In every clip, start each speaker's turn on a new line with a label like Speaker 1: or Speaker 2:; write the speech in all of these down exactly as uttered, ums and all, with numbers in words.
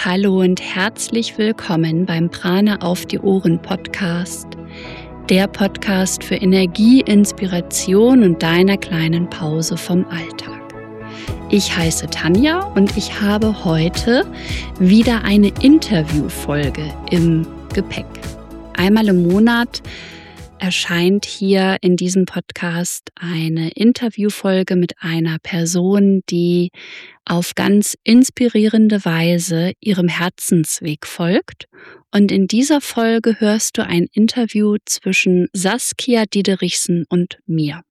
Speaker 1: Hallo und herzlich willkommen beim Prana auf die Ohren Podcast, der Podcast für Energie, Inspiration und deiner kleinen Pause vom Alltag. Ich heiße Tanja und ich habe heute wieder eine Interviewfolge im Gepäck. Einmal im Monat erscheint hier in diesem Podcast eine Interviewfolge mit einer Person, die auf ganz inspirierende Weise ihrem Herzensweg folgt. Und in dieser Folge hörst du ein Interview zwischen Saskia Diederichsen und mir.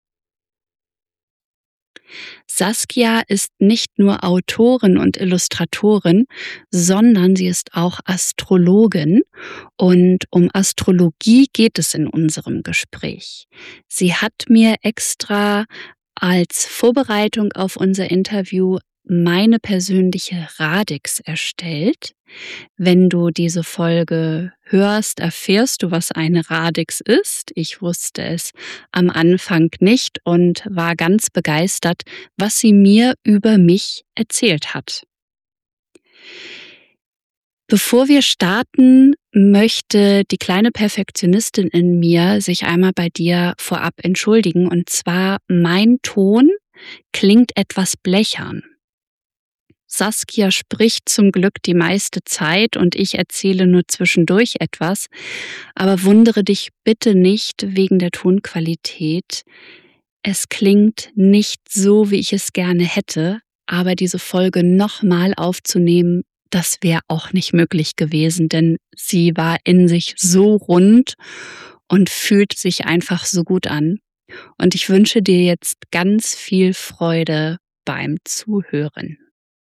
Speaker 1: Saskia ist nicht nur Autorin und Illustratorin, sondern sie ist auch Astrologin. Und um Astrologie geht es in unserem Gespräch. Sie hat mir extra als Vorbereitung auf unser Interview meine persönliche Radix erstellt. Wenn du diese Folge hörst, erfährst du, was eine Radix ist. Ich wusste es am Anfang nicht und war ganz begeistert, was sie mir über mich erzählt hat. Bevor wir starten, möchte die kleine Perfektionistin in mir sich einmal bei dir vorab entschuldigen. Und zwar, mein Ton klingt etwas blechern. Saskia spricht zum Glück die meiste Zeit und ich erzähle nur zwischendurch etwas. Aber wundere dich bitte nicht wegen der Tonqualität. Es klingt nicht so, wie ich es gerne hätte, aber diese Folge nochmal aufzunehmen, das wäre auch nicht möglich gewesen, denn sie war in sich so rund und fühlt sich einfach so gut an. Und ich wünsche dir jetzt ganz viel Freude beim Zuhören.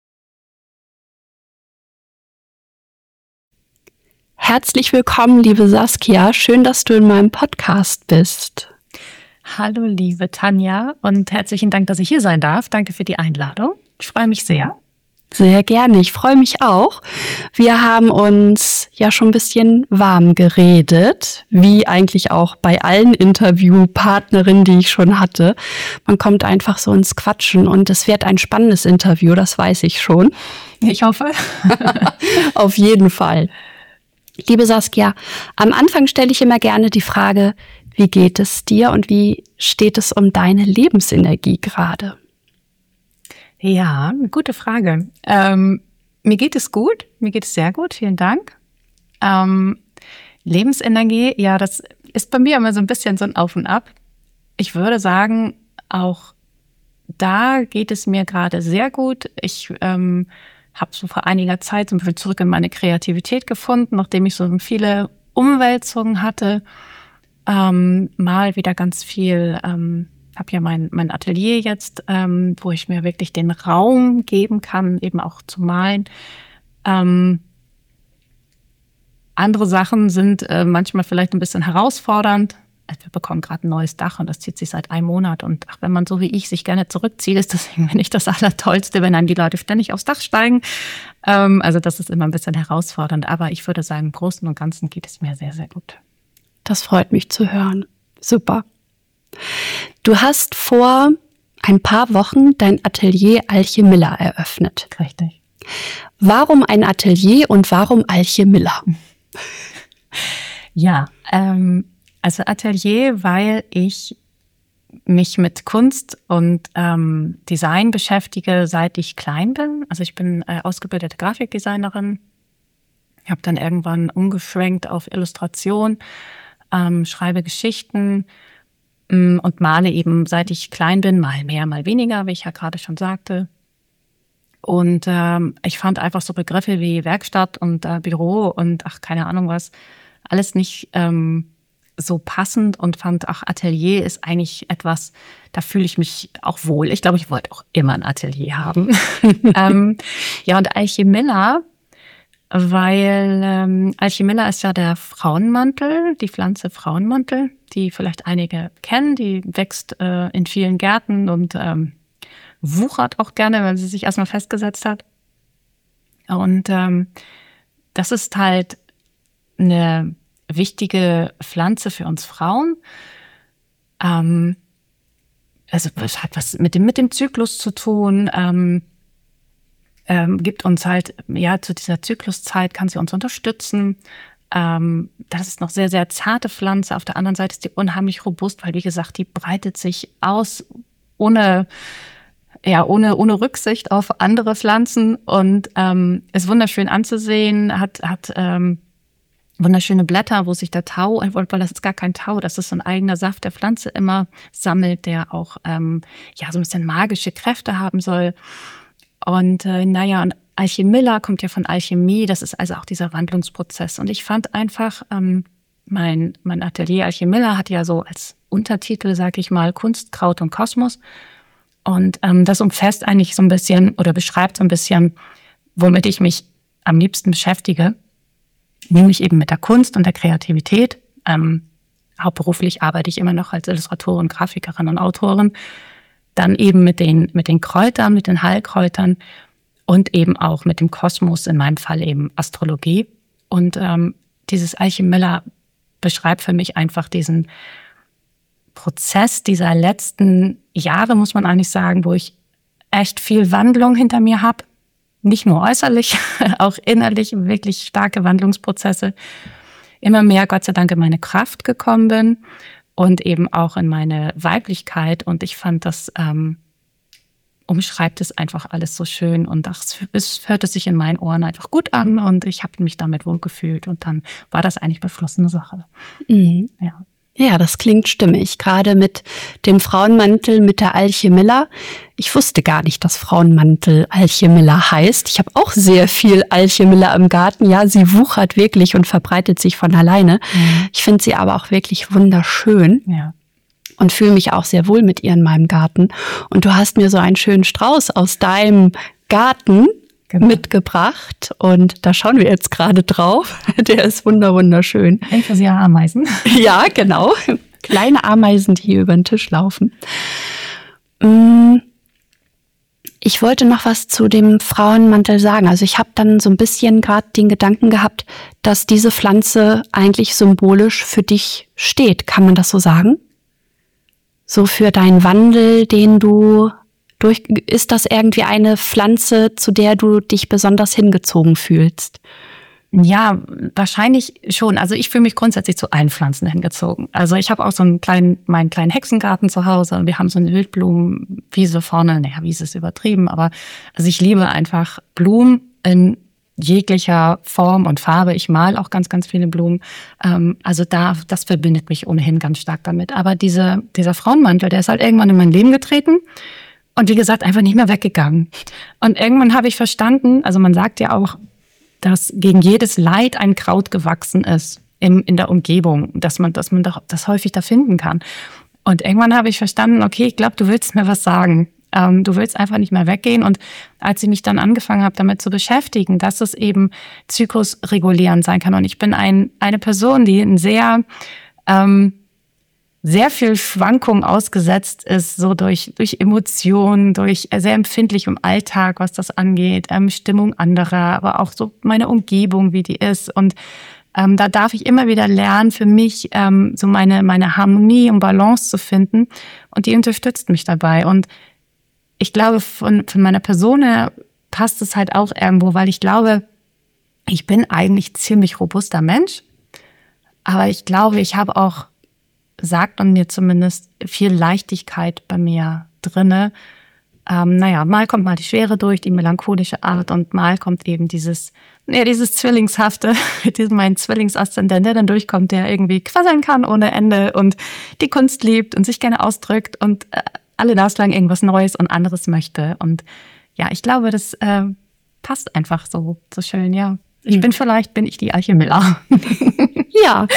Speaker 1: Herzlich willkommen, liebe Saskia. Schön, dass du in meinem Podcast bist.
Speaker 2: Hallo, liebe Tanja, und herzlichen Dank, dass ich hier sein darf. Danke für die Einladung. Ich freue mich sehr.
Speaker 1: Sehr gerne. Ich freue mich auch. Wir haben uns ja schon ein bisschen warm geredet, wie eigentlich auch bei allen Interviewpartnerinnen, die ich schon hatte. Man kommt einfach so ins Quatschen und es wird ein spannendes Interview, das weiß ich schon.
Speaker 2: Ich hoffe.
Speaker 1: Auf jeden Fall. Liebe Saskia, am Anfang stelle ich immer gerne die Frage, wie geht es dir und wie steht es um deine Lebensenergie gerade?
Speaker 2: Ja, eine gute Frage. Ähm, mir geht es gut, mir geht es sehr gut, vielen Dank. Ähm, Lebensenergie, ja, das ist bei mir immer so ein bisschen so ein Auf und Ab. Ich würde sagen, auch da geht es mir gerade sehr gut. Ich ähm, habe so vor einiger Zeit so ein bisschen zurück in meine Kreativität gefunden, nachdem ich so viele Umwälzungen hatte. Ähm, mal wieder ganz viel, ähm, habe ja mein mein Atelier jetzt, ähm, wo ich mir wirklich den Raum geben kann, eben auch zu malen. Ähm, andere Sachen sind äh, manchmal vielleicht ein bisschen herausfordernd. Also wir bekommen gerade ein neues Dach und das zieht sich seit einem Monat. Und ach, wenn man so wie ich sich gerne zurückzieht, ist das irgendwie nicht das Allertollste, wenn dann die Leute ständig aufs Dach steigen. Ähm, also das ist immer ein bisschen herausfordernd. Aber ich würde sagen, im Großen und Ganzen geht es mir sehr, sehr gut.
Speaker 1: Das freut mich zu hören. Super. Du hast vor ein paar Wochen dein Atelier Alchemilla eröffnet.
Speaker 2: Richtig.
Speaker 1: Warum ein Atelier und warum Alchemilla?
Speaker 2: Ja, ähm, also Atelier, weil ich mich mit Kunst und ähm, Design beschäftige, seit ich klein bin. Also ich bin äh, ausgebildete Grafikdesignerin. Ich habe dann irgendwann umgeschwenkt auf Illustration, ähm, schreibe Geschichten ähm, und male eben, seit ich klein bin, mal mehr, mal weniger, wie ich ja gerade schon sagte. Und ähm, ich fand einfach so Begriffe wie Werkstatt und äh, Büro und ach, keine Ahnung was, alles nicht ähm, so passend und fand, ach, Atelier ist eigentlich etwas, da fühle ich mich auch wohl. Ich glaube, ich wollte auch immer ein Atelier haben. ähm, ja, und Alchemilla, weil ähm, Alchemilla ist ja der Frauenmantel, die Pflanze Frauenmantel, die vielleicht einige kennen. Die wächst äh, in vielen Gärten und ähm, wuchert auch gerne, wenn sie sich erstmal festgesetzt hat. Und ähm, das ist halt eine wichtige Pflanze für uns Frauen. Ähm, also es hat was mit dem mit dem Zyklus zu tun. Ähm, ähm, gibt uns halt, ja, zu dieser Zykluszeit kann sie uns unterstützen. Ähm, das ist noch sehr, sehr zarte Pflanze. Auf der anderen Seite ist die unheimlich robust, weil, wie gesagt, die breitet sich aus ohne, ja, ohne, ohne Rücksicht auf andere Pflanzen und ähm, ist wunderschön anzusehen, hat, hat ähm, wunderschöne Blätter, wo sich der Tau, weil das ist gar kein Tau, das ist so ein eigener Saft der Pflanze immer sammelt, der auch ähm, ja so ein bisschen magische Kräfte haben soll. Und äh, naja, und Alchemilla kommt ja von Alchemie, das ist also auch dieser Wandlungsprozess. Und ich fand einfach, ähm, mein, mein Atelier Alchemilla hat ja so als Untertitel, sag ich mal, Kunst, Kraut und Kosmos. Und ähm, das umfasst eigentlich so ein bisschen oder beschreibt so ein bisschen, womit ich mich am liebsten beschäftige. Nämlich eben mit der Kunst und der Kreativität. Ähm, hauptberuflich arbeite ich immer noch als Illustratorin, Grafikerin und Autorin. Dann eben mit den, mit den Kräutern, mit den Heilkräutern und eben auch mit dem Kosmos, in meinem Fall eben Astrologie. Und ähm, dieses Alchemilla beschreibt für mich einfach diesen Prozess dieser letzten Jahre, muss man eigentlich sagen, wo ich echt viel Wandlung hinter mir habe. Nicht nur äußerlich, auch innerlich wirklich starke Wandlungsprozesse. Immer mehr, Gott sei Dank, in meine Kraft gekommen bin und eben auch in meine Weiblichkeit. Und ich fand, das ähm, umschreibt es einfach alles so schön. Und das, es hörte sich in meinen Ohren einfach gut an und ich habe mich damit wohl gefühlt. Und dann war das eigentlich beschlossene Sache.
Speaker 1: Mhm.
Speaker 2: Ja.
Speaker 1: Ja, das klingt stimmig. Gerade mit dem Frauenmantel, mit der Alchemilla. Ich wusste gar nicht, dass Frauenmantel Alchemilla heißt. Ich habe auch sehr viel Alchemilla im Garten. Ja, sie wuchert wirklich und verbreitet sich von alleine. Mhm. Ich finde sie aber auch wirklich wunderschön.
Speaker 2: Ja.
Speaker 1: Und fühle mich auch sehr wohl mit ihr in meinem Garten. Und du hast mir so einen schönen Strauß aus deinem Garten Genau. mitgebracht und da schauen wir jetzt gerade drauf. Der ist wunder wunderschön.
Speaker 2: Inklusive Ameisen.
Speaker 1: Ja, genau. Kleine Ameisen, die hier über den Tisch laufen. Ich wollte noch was zu dem Frauenmantel sagen. Also ich habe dann so ein bisschen gerade den Gedanken gehabt, dass diese Pflanze eigentlich symbolisch für dich steht. Kann man das so sagen? So für deinen Wandel, den du Durch, ist das irgendwie eine Pflanze, zu der du dich besonders hingezogen fühlst?
Speaker 2: Ja, wahrscheinlich schon. Also ich fühle mich grundsätzlich zu allen Pflanzen hingezogen. Also ich habe auch so einen kleinen, meinen kleinen Hexengarten zu Hause und wir haben so eine Wildblumenwiese vorne. Naja, Wiese ist übertrieben, aber also ich liebe einfach Blumen in jeglicher Form und Farbe. Ich male auch ganz, ganz viele Blumen. Also da, das verbindet mich ohnehin ganz stark damit. Aber diese, dieser Frauenmantel, der ist halt irgendwann in mein Leben getreten. Und wie gesagt, einfach nicht mehr weggegangen. Und irgendwann habe ich verstanden, also man sagt ja auch, dass gegen jedes Leid ein Kraut gewachsen ist in, in der Umgebung, dass man, dass man das häufig da finden kann. Und irgendwann habe ich verstanden, okay, ich glaube, du willst mir was sagen. Ähm, du willst einfach nicht mehr weggehen. Und als ich mich dann angefangen habe, damit zu beschäftigen, dass es eben zyklusregulierend sein kann. Und ich bin ein, eine Person, die ein sehr... Ähm, sehr viel Schwankung ausgesetzt ist, so durch, durch Emotionen, durch sehr empfindlich im Alltag, was das angeht, ähm, Stimmung anderer, aber auch so meine Umgebung, wie die ist. Und ähm, da darf ich immer wieder lernen, für mich ähm, so meine, meine Harmonie und Balance zu finden. Und die unterstützt mich dabei. Und ich glaube, von, von meiner Person her passt es halt auch irgendwo, weil ich glaube, ich bin eigentlich ziemlich robuster Mensch. Aber ich glaube, ich habe auch sagt man mir zumindest, viel Leichtigkeit bei mir drinne. Ähm, naja, mal kommt mal die Schwere durch, die melancholische Art und mal kommt eben dieses, ja, dieses Zwillingshafte, dieses mein Zwillingsaszendent, der dann durchkommt, der irgendwie quasseln kann ohne Ende und die Kunst liebt und sich gerne ausdrückt und äh, alle naslang irgendwas Neues und anderes möchte. Und ja, ich glaube, das äh, passt einfach so, so schön, ja. Ich bin vielleicht, bin ich die Alchemilla.
Speaker 1: Ja.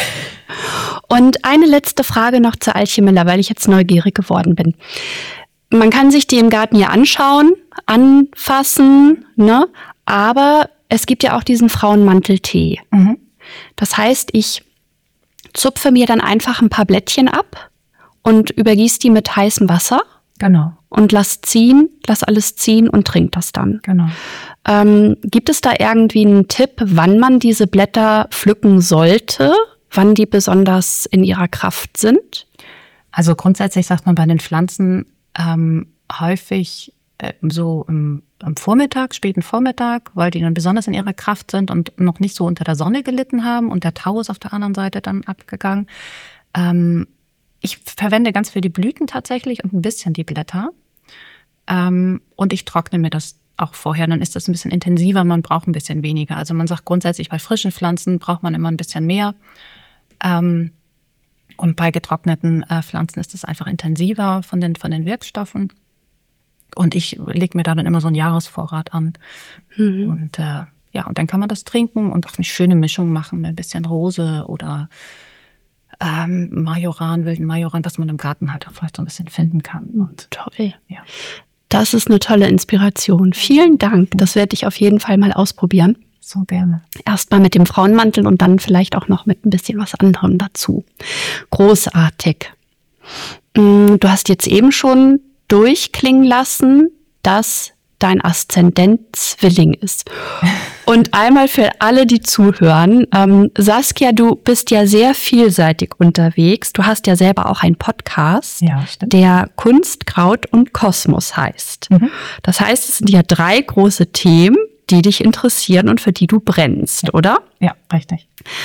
Speaker 1: Und eine letzte Frage noch zur Alchemilla, weil ich jetzt neugierig geworden bin. Man kann sich die im Garten ja anschauen, anfassen, ne? Aber es gibt ja auch diesen Frauenmanteltee. Mhm. Das heißt, ich zupfe mir dann einfach ein paar Blättchen ab und übergieße die mit heißem Wasser.
Speaker 2: Genau.
Speaker 1: Und lass ziehen, lass alles ziehen und trink das dann.
Speaker 2: Genau.
Speaker 1: Ähm, gibt es da irgendwie einen Tipp, wann man diese Blätter pflücken sollte? Wann die besonders in ihrer Kraft sind?
Speaker 2: Also grundsätzlich sagt man bei den Pflanzen ähm, häufig äh, so im, am Vormittag, späten Vormittag, weil die dann besonders in ihrer Kraft sind und noch nicht so unter der Sonne gelitten haben und der Tau ist auf der anderen Seite dann abgegangen. Ähm, ich verwende ganz viel die Blüten tatsächlich und ein bisschen die Blätter. Ähm, und ich trockne mir das auch vorher, dann ist das ein bisschen intensiver, man braucht ein bisschen weniger. Also man sagt grundsätzlich, bei frischen Pflanzen braucht man immer ein bisschen mehr. Ähm, und bei getrockneten äh, Pflanzen ist es einfach intensiver von den, von den Wirkstoffen. Und ich lege mir da dann immer so einen Jahresvorrat an. Mhm. Und äh, ja, und dann kann man das trinken und auch eine schöne Mischung machen mit ein bisschen Rose oder ähm, Majoran, wilden Majoran, was man im Garten halt auch vielleicht so ein bisschen finden kann. Und
Speaker 1: toll. Ja. Das ist eine tolle Inspiration. Vielen Dank. Das werde ich auf jeden Fall mal ausprobieren.
Speaker 2: So gerne.
Speaker 1: Erstmal mit dem Frauenmantel und dann vielleicht auch noch mit ein bisschen was anderem dazu. Großartig. Du hast jetzt eben schon durchklingen lassen, dass dein Aszendent Zwilling ist. Und einmal für alle, die zuhören, ähm, Saskia, du bist ja sehr vielseitig unterwegs. Du hast ja selber auch einen Podcast,
Speaker 2: ja, stimmt,
Speaker 1: der Kunst, Kraut und Kosmos heißt. Mhm. Das heißt, es sind ja drei große Themen, die dich interessieren und für die du brennst,
Speaker 2: ja,
Speaker 1: oder?
Speaker 2: Ja, richtig.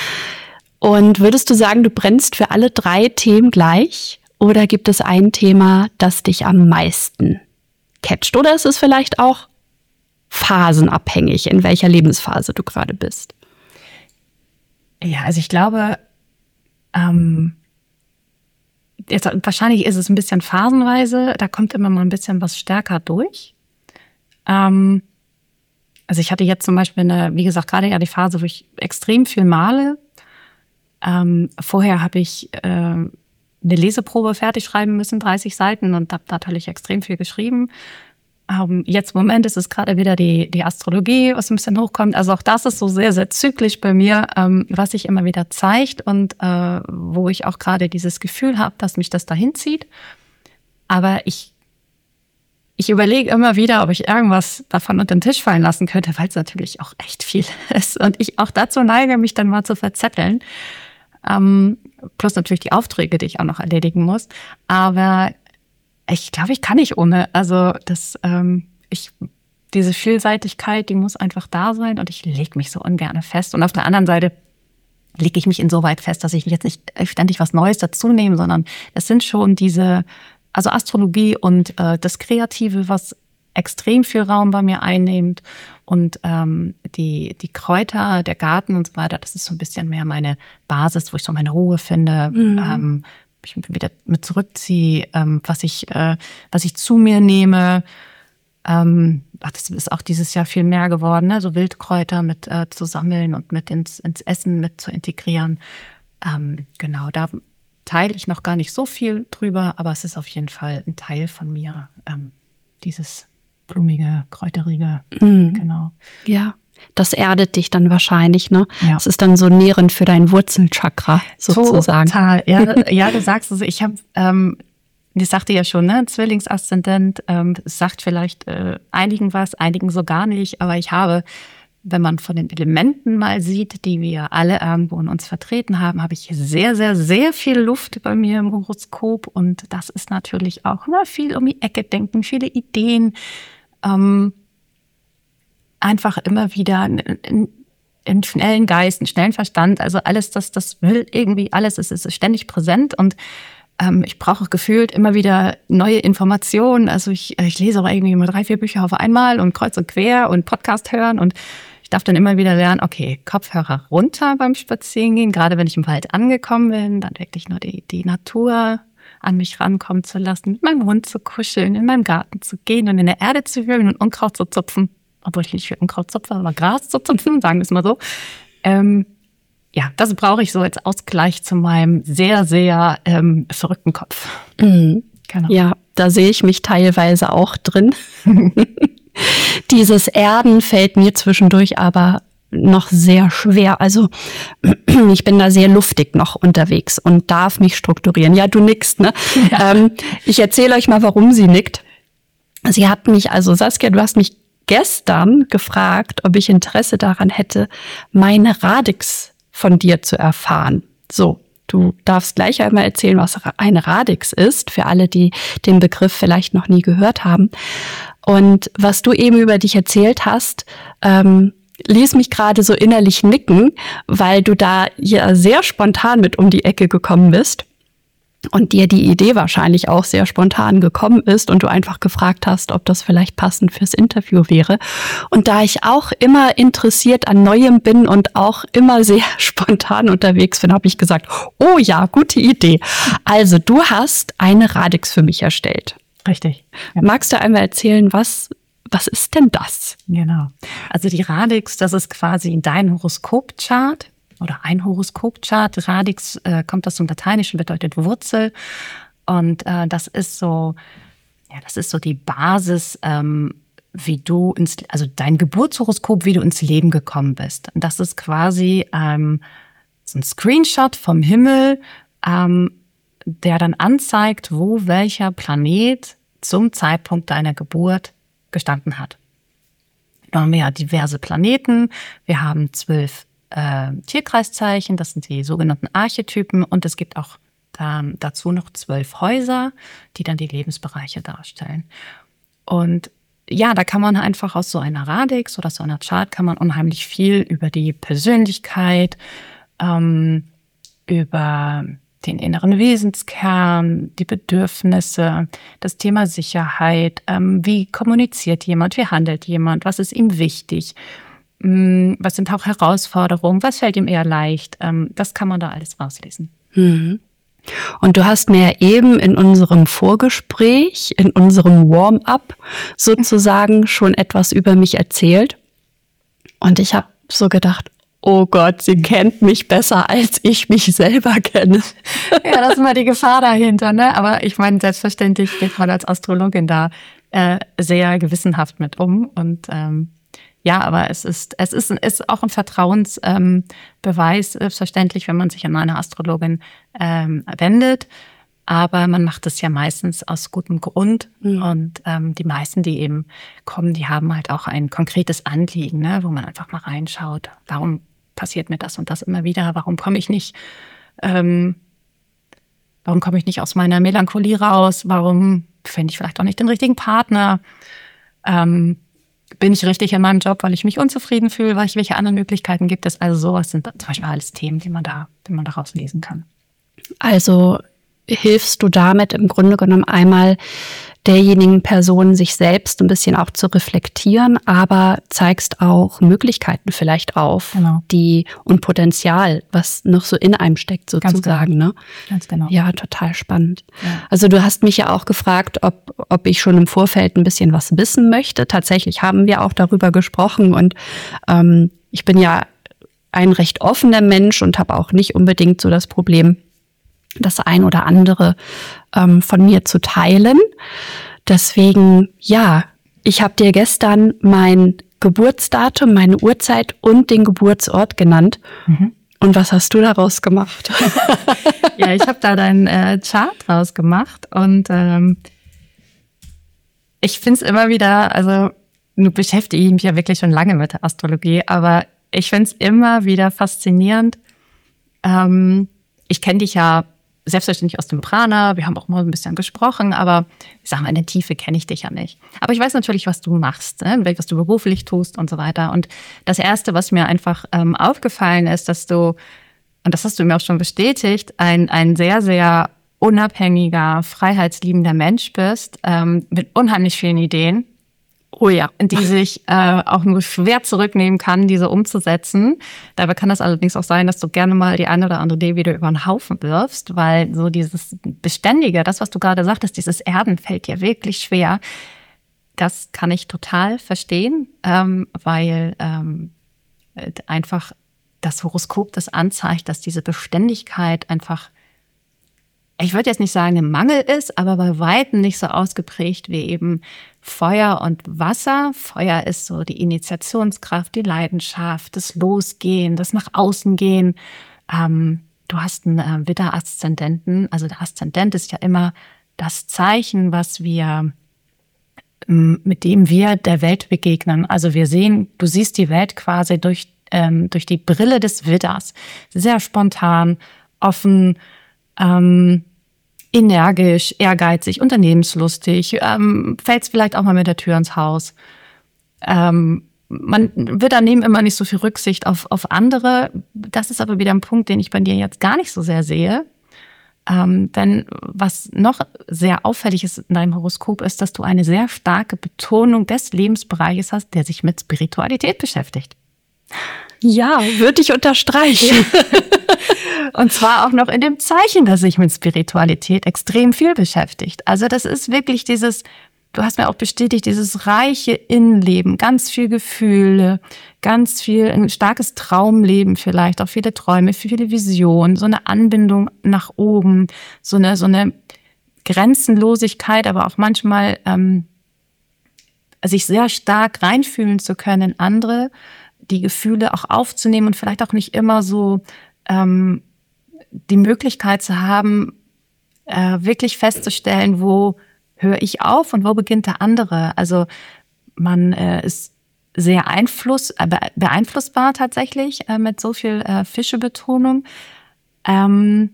Speaker 1: Und würdest du sagen, du brennst für alle drei Themen gleich? Oder gibt es ein Thema, das dich am meisten catcht? Oder ist es vielleicht auch phasenabhängig, in welcher Lebensphase du gerade bist?
Speaker 2: Ja, also ich glaube, ähm, jetzt, wahrscheinlich ist es ein bisschen phasenweise, da kommt immer mal ein bisschen was stärker durch. Ähm, also ich hatte jetzt zum Beispiel eine, wie gesagt, gerade ja die Phase, wo ich extrem viel male. Ähm, vorher habe ich äh, eine Leseprobe fertig schreiben müssen, dreißig Seiten, und habe natürlich extrem viel geschrieben. Ähm, jetzt im Moment ist es gerade wieder die, die Astrologie, was ein bisschen hochkommt. Also auch das ist so sehr, sehr zyklisch bei mir, ähm, was sich immer wieder zeigt und äh, wo ich auch gerade dieses Gefühl habe, dass mich das dahin zieht. Aber ich, ich überlege immer wieder, ob ich irgendwas davon unter den Tisch fallen lassen könnte, weil es natürlich auch echt viel ist. Und ich auch dazu neige, mich dann mal zu verzetteln. Ähm, plus natürlich die Aufträge, die ich auch noch erledigen muss. Aber ich glaube, ich kann nicht ohne. Also das, ähm, ich, diese Vielseitigkeit, die muss einfach da sein, und ich lege mich so ungern fest. Und auf der anderen Seite lege ich mich insoweit fest, dass ich jetzt nicht ständig was Neues dazu nehme, sondern es sind schon diese, also Astrologie und äh, das Kreative, was extrem viel Raum bei mir einnimmt, und ähm, die die Kräuter, der Garten und so weiter, das ist so ein bisschen mehr meine Basis, wo ich so meine Ruhe finde, mhm. ähm, ich wieder mit zurückziehe, ähm, was ich äh, was ich zu mir nehme. Ähm, ach, das ist auch dieses Jahr viel mehr geworden, ne? So Wildkräuter mit äh, zu sammeln und mit ins ins Essen mit zu integrieren. Ähm, genau, da teile ich noch gar nicht so viel drüber, aber es ist auf jeden Fall ein Teil von mir, ähm, dieses blumige, kräuterige, mhm. genau.
Speaker 1: Ja, das erdet dich dann wahrscheinlich, ne?
Speaker 2: Ja.
Speaker 1: Das ist dann so nährend für dein Wurzelchakra sozusagen.
Speaker 2: Total, ja, ja, du sagst es. Ich habe, ähm, ich sagte ja schon, ne, Zwillingsaszendent, ähm, es sagt vielleicht äh, einigen was, einigen so gar nicht, aber ich habe, wenn man von den Elementen mal sieht, die wir alle irgendwo in uns vertreten haben, habe ich sehr, sehr, sehr viel Luft bei mir im Horoskop, und das ist natürlich auch ne, viel um die Ecke denken, viele Ideen, ähm, einfach immer wieder einen schnellen Geist, einen schnellen Verstand, also alles, das, das will irgendwie, alles ist, ist ständig präsent, und ähm, ich brauche gefühlt immer wieder neue Informationen. Also ich, ich lese auch irgendwie immer drei, vier Bücher auf einmal und kreuz und quer und Podcast hören, und ich darf dann immer wieder lernen, okay, Kopfhörer runter beim Spazierengehen, gerade wenn ich im Wald angekommen bin, dann wirklich nur die, die Natur an mich rankommen zu lassen, mit meinem Hund zu kuscheln, in meinem Garten zu gehen und in der Erde zu wühlen und Unkraut zu zupfen. Obwohl ich nicht für Unkraut zupfe, aber Gras zu zupfen, sagen wir es mal so. Ähm, ja, das brauche ich so als Ausgleich zu meinem sehr, sehr ähm, verrückten Kopf.
Speaker 1: Mhm. Genau. Ja, da sehe ich mich teilweise auch drin. Dieses Erden fällt mir zwischendurch aber noch sehr schwer. Also ich bin da sehr luftig noch unterwegs und darf mich strukturieren. Ja, du nickst, ne? Ja. Ähm, ich erzähle euch mal, warum sie nickt. Sie hat mich, also Saskia, du hast mich gestern gefragt, ob ich Interesse daran hätte, meine Radix von dir zu erfahren. So, Du darfst gleich einmal erzählen, was eine Radix ist, für alle, die den Begriff vielleicht noch nie gehört haben. Und was du eben über dich erzählt hast, ähm, ließ mich gerade so innerlich nicken, weil du da ja sehr spontan mit um die Ecke gekommen bist. Und dir die Idee wahrscheinlich auch sehr spontan gekommen ist und du einfach gefragt hast, ob das vielleicht passend fürs Interview wäre. Und da ich auch immer interessiert an Neuem bin und auch immer sehr spontan unterwegs bin, habe ich gesagt, oh ja, gute Idee. Also du hast eine Radix für mich erstellt.
Speaker 2: Richtig.
Speaker 1: Ja. Magst du einmal erzählen, was, was ist denn das?
Speaker 2: Genau. Also die Radix, das ist quasi dein Horoskopchart. Oder ein Horoskopchart. Radix äh, kommt aus dem Lateinischen, bedeutet Wurzel. Und äh, das ist so, ja, das ist so die Basis, ähm, wie du ins, also dein Geburtshoroskop, wie du ins Leben gekommen bist. Und das ist quasi ähm, so ein Screenshot vom Himmel, ähm, der dann anzeigt, wo welcher Planet zum Zeitpunkt deiner Geburt gestanden hat. Da haben wir ja diverse Planeten. Wir haben zwölf Äh, Tierkreiszeichen, das sind die sogenannten Archetypen, und es gibt auch da, dazu noch zwölf Häuser, die dann die Lebensbereiche darstellen. Und ja, da kann man einfach aus so einer Radix oder so einer Chart kann man unheimlich viel über die Persönlichkeit, ähm, über den inneren Wesenskern, die Bedürfnisse, das Thema Sicherheit, ähm, wie kommuniziert jemand, wie handelt jemand, was ist ihm wichtig, was sind auch Herausforderungen, was fällt ihm eher leicht, das kann man da alles rauslesen.
Speaker 1: Mhm. Und du hast mir eben in unserem Vorgespräch, in unserem Warm-up sozusagen schon etwas über mich erzählt. Und ich habe so gedacht, oh Gott, sie kennt mich besser, als ich mich selber kenne.
Speaker 2: Ja, das ist immer die Gefahr dahinter, ne? Aber ich meine, selbstverständlich geht man als Astrologin da äh, sehr gewissenhaft mit um. Und ähm, ja, aber es ist es ist, ist auch ein Vertrauensbeweis, ähm, Beweis, selbstverständlich, wenn man sich an eine Astrologin ähm, wendet. Aber man macht es ja meistens aus gutem Grund. Mhm. Und ähm, die meisten, die eben kommen, die haben halt auch ein konkretes Anliegen, ne, wo man einfach mal reinschaut. Warum passiert mir das und das immer wieder? Warum komme ich nicht, ähm, warum komme ich nicht aus meiner Melancholie raus? Warum finde ich vielleicht auch nicht den richtigen Partner? Ähm, bin ich richtig in meinem Job, weil ich mich unzufrieden fühle? Weil ich, welche anderen Möglichkeiten gibt es? Also sowas sind zum Beispiel alles Themen, die man da, die man daraus lesen kann.
Speaker 1: Also hilfst du damit im Grunde genommen einmal derjenigen Person, sich selbst ein bisschen auch zu reflektieren, aber zeigst auch Möglichkeiten vielleicht auf, genau, die und Potenzial, was noch so in einem steckt sozusagen. Ganz genau. Ne?
Speaker 2: Ganz genau.
Speaker 1: Ja, total spannend. Ja. Also du hast mich ja auch gefragt, ob, ob ich schon im Vorfeld ein bisschen was wissen möchte. Tatsächlich haben wir auch darüber gesprochen und ähm, ich bin ja ein recht offener Mensch und habe auch nicht unbedingt so das Problem, das ein oder andere ähm, von mir zu teilen. Deswegen, ja, ich habe dir gestern mein Geburtsdatum, meine Uhrzeit und den Geburtsort genannt. Mhm. Und was hast du daraus gemacht?
Speaker 2: Ja, ich habe da deinen äh, Chart draus gemacht und ähm, ich finde es immer wieder, also nun beschäftige ich mich ja wirklich schon lange mit der Astrologie, aber ich finde es immer wieder faszinierend. Ähm, ich kenne dich ja selbstverständlich aus dem Prana, wir haben auch mal ein bisschen gesprochen, aber ich sag mal, in der Tiefe kenne ich dich ja nicht. Aber ich weiß natürlich, was du machst, ne? Was du beruflich tust und so weiter. Und das Erste, was mir einfach ähm, aufgefallen ist, dass du, und das hast du mir auch schon bestätigt, ein, ein sehr, sehr unabhängiger, freiheitsliebender Mensch bist, ähm, mit unheimlich vielen Ideen. Oh ja, die sich äh, auch nur schwer zurücknehmen kann, diese umzusetzen. Dabei kann es allerdings auch sein, dass du gerne mal die eine oder andere Idee wieder über den Haufen wirfst, weil so dieses Beständige, das, was du gerade sagtest, dieses Erden fällt dir wirklich schwer. Das kann ich total verstehen, ähm, weil ähm, einfach das Horoskop das anzeigt, dass diese Beständigkeit einfach, ich würde jetzt nicht sagen, ein Mangel ist, aber bei Weitem nicht so ausgeprägt wie eben Feuer und Wasser. Feuer ist so die Initiationskraft, die Leidenschaft, das Losgehen, das nach außen gehen. Ähm, du hast einen äh, Widder-Aszendenten. Also der Aszendent ist ja immer das Zeichen, was wir, ähm, mit dem wir der Welt begegnen. Also wir sehen, du siehst die Welt quasi durch, ähm, durch die Brille des Widders. Sehr spontan. offen, ähm, energisch, ehrgeizig, unternehmenslustig, ähm, fällst vielleicht auch mal mit der Tür ins Haus. Ähm, man wird daneben immer nicht so viel Rücksicht auf, auf andere. Das ist aber wieder ein Punkt, den ich bei dir jetzt gar nicht so sehr sehe. Ähm, denn was noch sehr auffällig ist in deinem Horoskop, ist, dass du eine sehr starke Betonung des Lebensbereiches hast, der sich mit Spiritualität beschäftigt.
Speaker 1: Ja, würde ich unterstreichen.
Speaker 2: Und zwar auch noch in dem Zeichen, das sich mit Spiritualität extrem viel beschäftigt. Also das ist wirklich dieses, du hast mir auch bestätigt, dieses reiche Innenleben, ganz viel Gefühle, ganz viel, ein starkes Traumleben vielleicht, auch viele Träume, viele Visionen, so eine Anbindung nach oben, so eine, so eine Grenzenlosigkeit, aber auch manchmal ähm, sich sehr stark reinfühlen zu können in andere, die Gefühle auch aufzunehmen und vielleicht auch nicht immer so ähm, die Möglichkeit zu haben, äh, wirklich festzustellen, wo höre ich auf und wo beginnt der andere. Also man äh, ist sehr einfluss, äh, beeinflussbar tatsächlich äh, mit so viel äh, Fischebetonung. Ähm,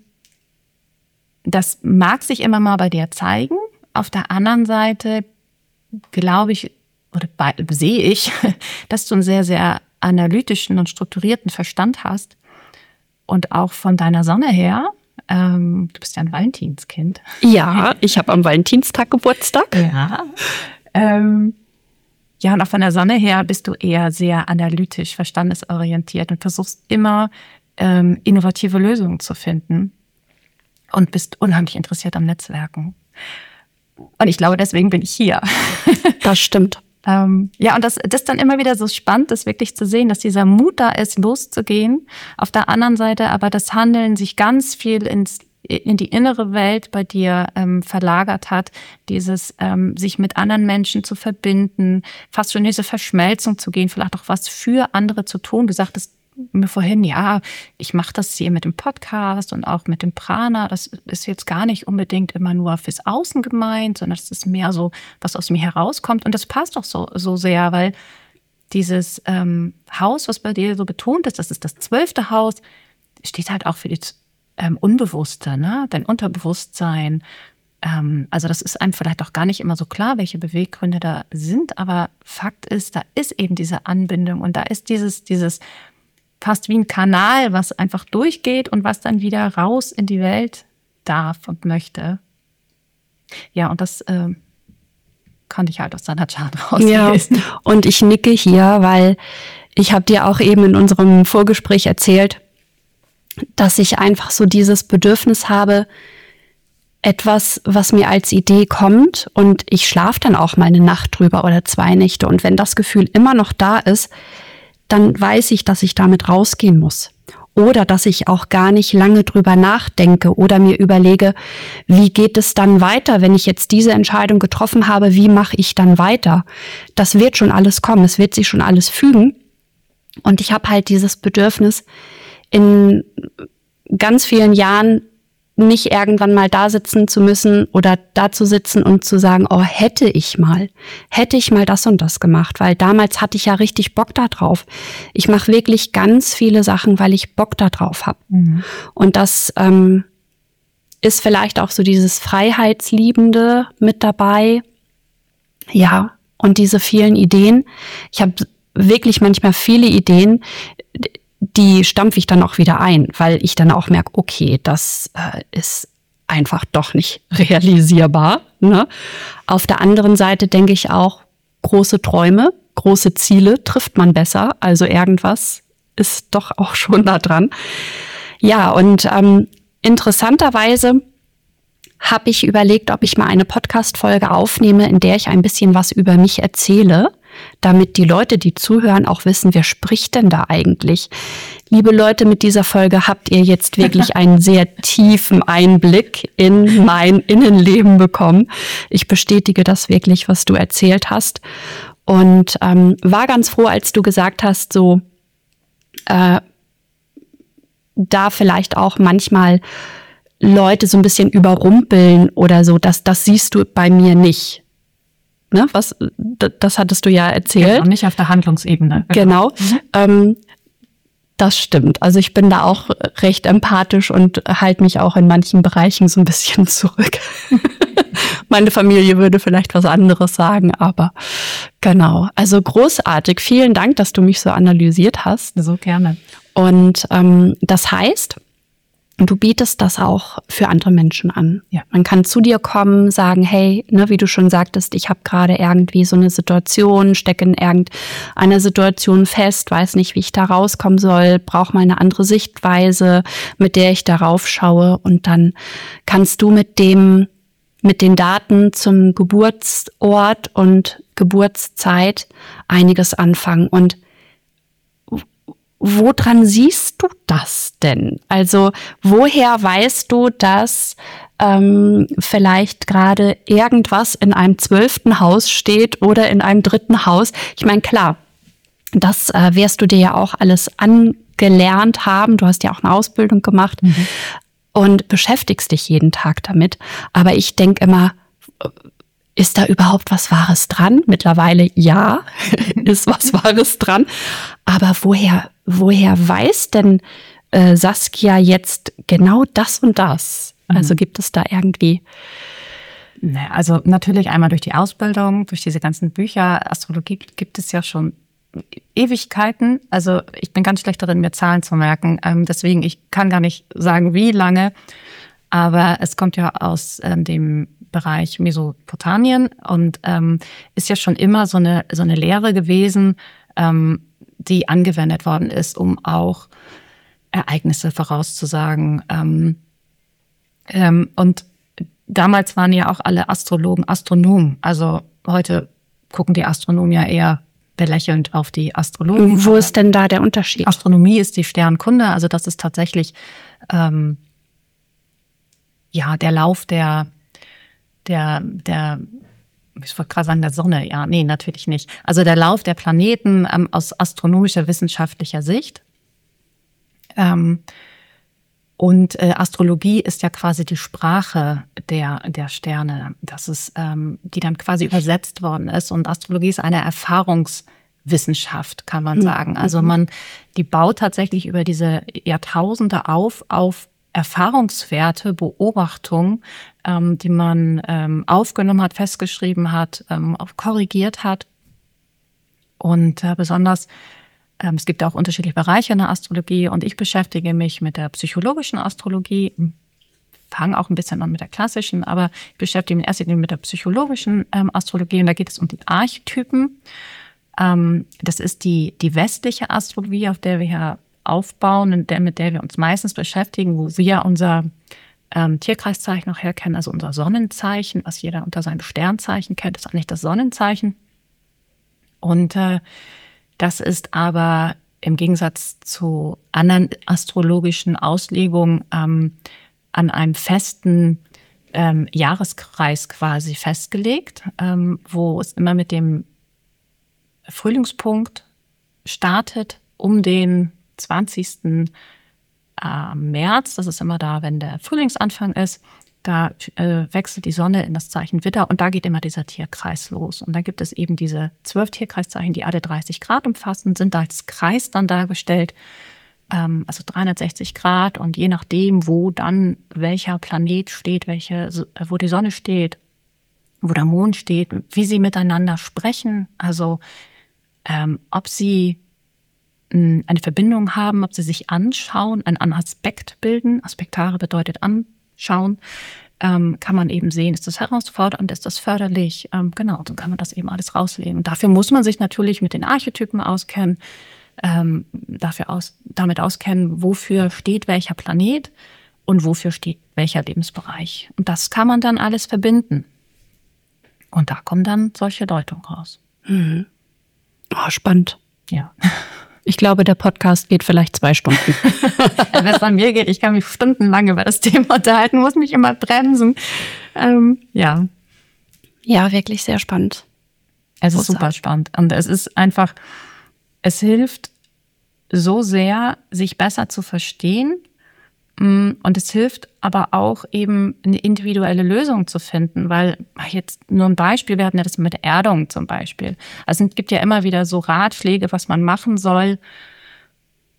Speaker 2: das mag sich immer mal bei dir zeigen. Auf der anderen Seite glaube ich oder bei, sehe ich, dass du einen sehr, sehr analytischen und strukturierten Verstand hast und auch von deiner Sonne her, ähm, du bist ja ein Valentinskind.
Speaker 1: Ja, ich habe am Valentinstag Geburtstag.
Speaker 2: Ja. Ähm, ja, und auch von der Sonne her bist du eher sehr analytisch, verstandesorientiert und versuchst immer ähm, innovative Lösungen zu finden und bist unheimlich interessiert am Netzwerken. Und ich glaube, deswegen bin ich hier.
Speaker 1: Das stimmt.
Speaker 2: Ähm, ja, und das, das ist dann immer wieder so spannend, das wirklich zu sehen, dass dieser Mut da ist, loszugehen. Auf der anderen Seite aber das Handeln sich ganz viel ins, in die innere Welt bei dir ähm, verlagert hat. Dieses ähm, sich mit anderen Menschen zu verbinden, fast schon in diese Verschmelzung zu gehen, vielleicht auch was für andere zu tun. Du sagtest mir vorhin, ja, ich mache das hier mit dem Podcast und auch mit dem Prana. Das ist jetzt gar nicht unbedingt immer nur fürs Außen gemeint, sondern es ist mehr so, was aus mir herauskommt. Und das passt auch so, so sehr, weil dieses ähm, Haus, was bei dir so betont ist, das ist das zwölfte Haus, steht halt auch für das ähm, Unbewusste, ne? Dein Unterbewusstsein. Ähm, also das ist einem vielleicht auch gar nicht immer so klar, welche Beweggründe da sind. Aber Fakt ist, da ist eben diese Anbindung und da ist dieses, dieses fast wie ein Kanal, was einfach durchgeht und was dann wieder raus in die Welt darf und möchte. Ja, und das äh, konnte ich halt aus seiner Chart rauslesen.
Speaker 1: Ja, und ich nicke hier, weil ich habe dir auch eben in unserem Vorgespräch erzählt, dass ich einfach so dieses Bedürfnis habe, etwas, was mir als Idee kommt und ich schlafe dann auch mal eine Nacht drüber oder zwei Nächte und wenn das Gefühl immer noch da ist, dann weiß ich, dass ich damit rausgehen muss. Oder dass ich auch gar nicht lange drüber nachdenke oder mir überlege, wie geht es dann weiter, wenn ich jetzt diese Entscheidung getroffen habe, wie mache ich dann weiter? Das wird schon alles kommen, es wird sich schon alles fügen. Und ich habe halt dieses Bedürfnis, in ganz vielen Jahren nicht irgendwann mal da sitzen zu müssen oder da zu sitzen und zu sagen, oh, hätte ich mal, hätte ich mal das und das gemacht, weil damals hatte ich ja richtig Bock da drauf. Ich mache wirklich ganz viele Sachen, weil ich Bock da drauf habe. Mhm. Und das ähm, ist vielleicht auch so dieses Freiheitsliebende mit dabei. Ja, und diese vielen Ideen. Ich habe wirklich manchmal viele Ideen, die stampfe ich dann auch wieder ein, weil ich dann auch merke, okay, das äh, ist einfach doch nicht realisierbar. Ne? Auf der anderen Seite denke ich auch, große Träume, große Ziele trifft man besser. Also irgendwas ist doch auch schon da dran. Ja, und ähm, interessanterweise habe ich überlegt, ob ich mal eine Podcast-Folge aufnehme, in der ich ein bisschen was über mich erzähle, damit die Leute, die zuhören, auch wissen, wer spricht denn da eigentlich? Liebe Leute, mit dieser Folge habt ihr jetzt wirklich einen sehr tiefen Einblick in mein Innenleben bekommen. Ich bestätige das wirklich, was du erzählt hast. Und ähm, war ganz froh, als du gesagt hast, so äh, da vielleicht auch manchmal Leute so ein bisschen überrumpeln oder so, das, das siehst du bei mir nicht. Ne, was, das hattest du ja erzählt.
Speaker 2: Genau, nicht auf der Handlungsebene.
Speaker 1: Genau. Mhm. Ähm, Das stimmt. Also ich bin da auch recht empathisch und halte mich auch in manchen Bereichen so ein bisschen zurück. Meine Familie würde vielleicht was anderes sagen, aber genau. Also großartig. Vielen Dank, dass du mich so analysiert hast.
Speaker 2: So gerne.
Speaker 1: Und ähm, das heißt, du bietest das auch für andere Menschen an.
Speaker 2: Ja.
Speaker 1: Man kann zu dir kommen, sagen, hey, ne, wie du schon sagtest, ich habe gerade irgendwie so eine Situation, stecke in irgendeiner Situation fest, weiß nicht, wie ich da rauskommen soll, brauche mal eine andere Sichtweise, mit der ich darauf schaue. Und dann kannst du mit dem, mit den Daten zum Geburtsort und Geburtszeit einiges anfangen. Und woran siehst du das denn? Also woher weißt du, dass ähm, vielleicht gerade irgendwas in einem zwölften Haus steht oder in einem dritten Haus? Ich meine, klar, das äh, wirst du dir ja auch alles angelernt haben. Du hast ja auch eine Ausbildung gemacht mhm. und beschäftigst dich jeden Tag damit. Aber ich denke immer, ist da überhaupt was Wahres dran? Mittlerweile ja, ist was Wahres dran. Aber woher, woher weiß denn äh, Saskia jetzt genau das und das? Mhm. Also gibt es da irgendwie...
Speaker 2: Also natürlich einmal durch die Ausbildung, durch diese ganzen Bücher. Astrologie gibt es ja schon Ewigkeiten. Also ich bin ganz schlecht darin, mir Zahlen zu merken. Ähm, deswegen, ich kann gar nicht sagen, wie lange. Aber es kommt ja aus ähm, dem Bereich Mesopotamien und ähm, ist ja schon immer so eine so eine Lehre gewesen, ähm, die angewendet worden ist, um auch Ereignisse vorauszusagen. Ähm, ähm, und damals waren ja auch alle Astrologen Astronomen. Also heute gucken die Astronomen ja eher belächelnd auf die Astrologen.
Speaker 1: Wo ist denn da der Unterschied?
Speaker 2: Astronomie ist die Sternkunde, also das ist tatsächlich ähm, ja der Lauf der der, der, ich wollte gerade sagen, der Sonne, ja, nee, natürlich nicht. Also der Lauf der Planeten ähm, aus astronomischer, wissenschaftlicher Sicht. Ähm, und äh, Astrologie ist ja quasi die Sprache der, der Sterne, das ist, ähm, die dann quasi übersetzt worden ist. Und Astrologie ist eine Erfahrungswissenschaft, kann man sagen. Also man, die baut tatsächlich über diese Jahrtausende auf, auf Erfahrungswerte, Beobachtungen, ähm, die man ähm, aufgenommen hat, festgeschrieben hat, ähm, auch korrigiert hat. Und äh, besonders, ähm, es gibt auch unterschiedliche Bereiche in der Astrologie und ich beschäftige mich mit der psychologischen Astrologie, fange auch ein bisschen an mit der klassischen, aber ich beschäftige mich in erster Linie mit der psychologischen ähm, Astrologie und da geht es um die Archetypen. Ähm, das ist die, die westliche Astrologie, auf der wir ja aufbauen, in der, mit der wir uns meistens beschäftigen, wo wir unser ähm, Tierkreiszeichen noch herkennen, also unser Sonnenzeichen, was jeder unter seinem Sternzeichen kennt, ist eigentlich das Sonnenzeichen. Und äh, das ist aber im Gegensatz zu anderen astrologischen Auslegungen ähm, an einem festen ähm, Jahreskreis quasi festgelegt, ähm, wo es immer mit dem Frühlingspunkt startet, um den zwanzigsten März, das ist immer da, wenn der Frühlingsanfang ist, da äh, wechselt die Sonne in das Zeichen Widder und da geht immer dieser Tierkreis los. Und dann gibt es eben diese zwölf Tierkreiszeichen, die alle dreißig Grad umfassen, sind als Kreis dann dargestellt, ähm, also dreihundertsechzig Grad und je nachdem, wo dann welcher Planet steht, welche, wo die Sonne steht, wo der Mond steht, wie sie miteinander sprechen, also ähm, ob sie eine Verbindung haben, ob sie sich anschauen, einen Aspekt bilden. Aspektare bedeutet anschauen. Ähm, kann man eben sehen, ist das herausfordernd, ist das förderlich? Ähm, genau, so kann man das eben alles rauslegen. Und dafür muss man sich natürlich mit den Archetypen auskennen, ähm, dafür aus, damit auskennen, wofür steht welcher Planet und wofür steht welcher Lebensbereich. Und das kann man dann alles verbinden. Und da kommen dann solche Deutungen raus.
Speaker 1: Mhm. Oh, spannend.
Speaker 2: Ja.
Speaker 1: Ich glaube, der Podcast geht vielleicht zwei Stunden.
Speaker 2: Wenn es an mir geht, ich kann mich stundenlang über das Thema unterhalten, muss mich immer bremsen. Ähm, ja.
Speaker 1: Ja, wirklich sehr spannend.
Speaker 2: Es ist super spannend. Und es ist einfach, es hilft so sehr, sich besser zu verstehen. Und es hilft aber auch eben eine individuelle Lösung zu finden, weil jetzt nur ein Beispiel, wir hatten ja das mit der Erdung zum Beispiel. Also es gibt ja immer wieder so Ratschläge, was man machen soll.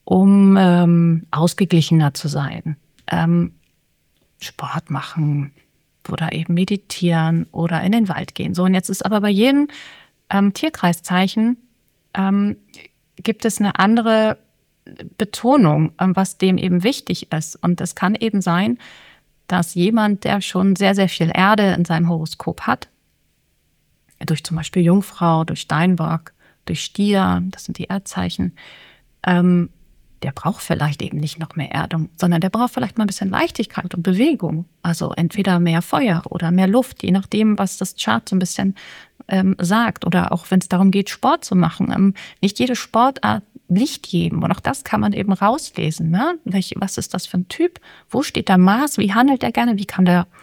Speaker 2: um ähm, ausgeglichener zu sein. Ähm, Sport machen oder eben meditieren oder in den Wald gehen. So, und jetzt ist aber bei jedem ähm, Tierkreiszeichen ähm, gibt es eine andere Betonung, ähm, was dem eben wichtig ist. Und es kann eben sein, dass jemand, der schon sehr, sehr viel Erde in seinem Horoskop hat, durch zum Beispiel Jungfrau, durch Steinbock, durch Stier, das sind die Erdzeichen, ähm, der braucht vielleicht eben nicht noch mehr Erdung, sondern der braucht vielleicht mal ein bisschen Leichtigkeit und Bewegung. Also entweder mehr Feuer oder mehr Luft, je nachdem, was das Chart so ein bisschen ähm, sagt. Oder auch wenn es darum geht, Sport zu machen. Ähm, nicht jede Sportart liegt jedem. Und auch das kann man eben rauslesen. Ne? Welch, was ist das für ein Typ? Wo steht der Mars? Wie handelt er gerne? Wie kann der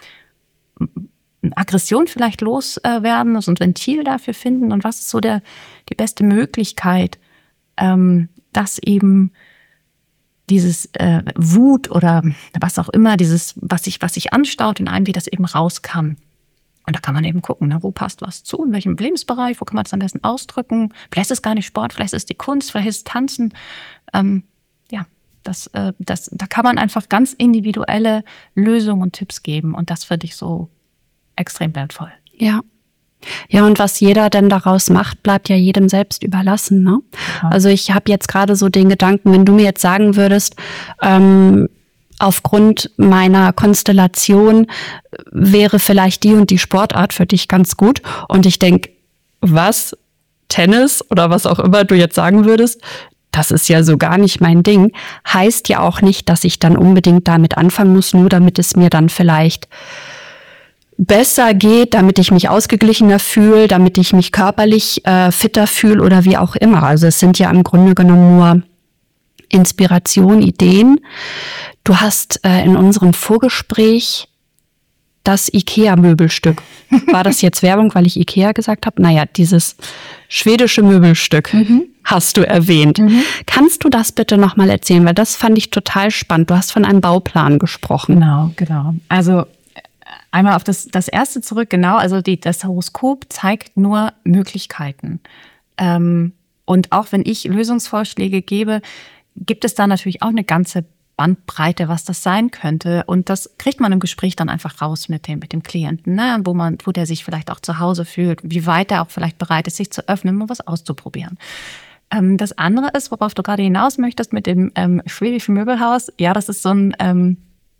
Speaker 2: Aggression vielleicht loswerden? Also ein Ventil dafür finden? Und was ist so der, die beste Möglichkeit, ähm, dass eben dieses äh, Wut oder was auch immer, dieses, was sich was sich anstaut in einem, wie das eben raus kann. Und da kann man eben gucken, ne, wo passt was zu, in welchem Lebensbereich, wo kann man es am besten ausdrücken. Vielleicht ist es gar nicht Sport, vielleicht ist es die Kunst, vielleicht ist es Tanzen. Ähm, ja, das, äh, das, da kann man einfach ganz individuelle Lösungen und Tipps geben. Und das finde ich so extrem wertvoll.
Speaker 1: Ja. Ja, und was jeder denn daraus macht, bleibt ja jedem selbst überlassen, ne? Ja. Also ich habe jetzt gerade so den Gedanken, wenn du mir jetzt sagen würdest, ähm, aufgrund meiner Konstellation wäre vielleicht die und die Sportart für dich ganz gut. Und ich denke, was? Tennis oder was auch immer du jetzt sagen würdest, das ist ja so gar nicht mein Ding. Heißt ja auch nicht, dass ich dann unbedingt damit anfangen muss, nur damit es mir dann vielleicht besser geht, damit ich mich ausgeglichener fühle, damit ich mich körperlich äh, fitter fühle oder wie auch immer. Also es sind ja im Grunde genommen nur Inspiration, Ideen. Du hast äh, in unserem Vorgespräch das IKEA-Möbelstück. War das jetzt Werbung, weil ich IKEA gesagt habe? Naja, dieses schwedische Möbelstück mhm. hast du erwähnt. Mhm. Kannst du das bitte nochmal erzählen? Weil das fand ich total spannend. Du hast von einem Bauplan gesprochen.
Speaker 2: Genau, genau. Also einmal auf das, das erste zurück, genau, also die, das Horoskop zeigt nur Möglichkeiten. Ähm, und auch wenn ich Lösungsvorschläge gebe, gibt es da natürlich auch eine ganze Bandbreite, was das sein könnte. Und das kriegt man im Gespräch dann einfach raus mit dem, mit dem Klienten, ne? wo man, wo der sich vielleicht auch zu Hause fühlt, wie weit er auch vielleicht bereit ist, sich zu öffnen und was auszuprobieren. Ähm, das andere ist, worauf du gerade hinaus möchtest, mit dem ähm, schwedischen Möbelhaus. Ja, das ist so ein ähm,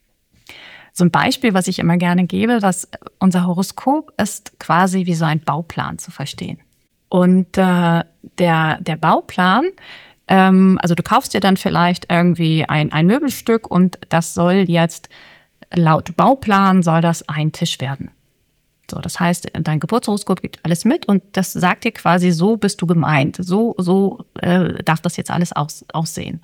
Speaker 2: So ein Beispiel, was ich immer gerne gebe, dass unser Horoskop ist quasi wie so ein Bauplan zu verstehen. Und äh, der, der Bauplan, ähm, also du kaufst dir dann vielleicht irgendwie ein, ein Möbelstück und das soll jetzt, laut Bauplan soll das ein Tisch werden. So, das heißt, dein Geburtshoroskop gibt alles mit und das sagt dir quasi, so bist du gemeint. So, so äh, darf das jetzt alles aus, aussehen.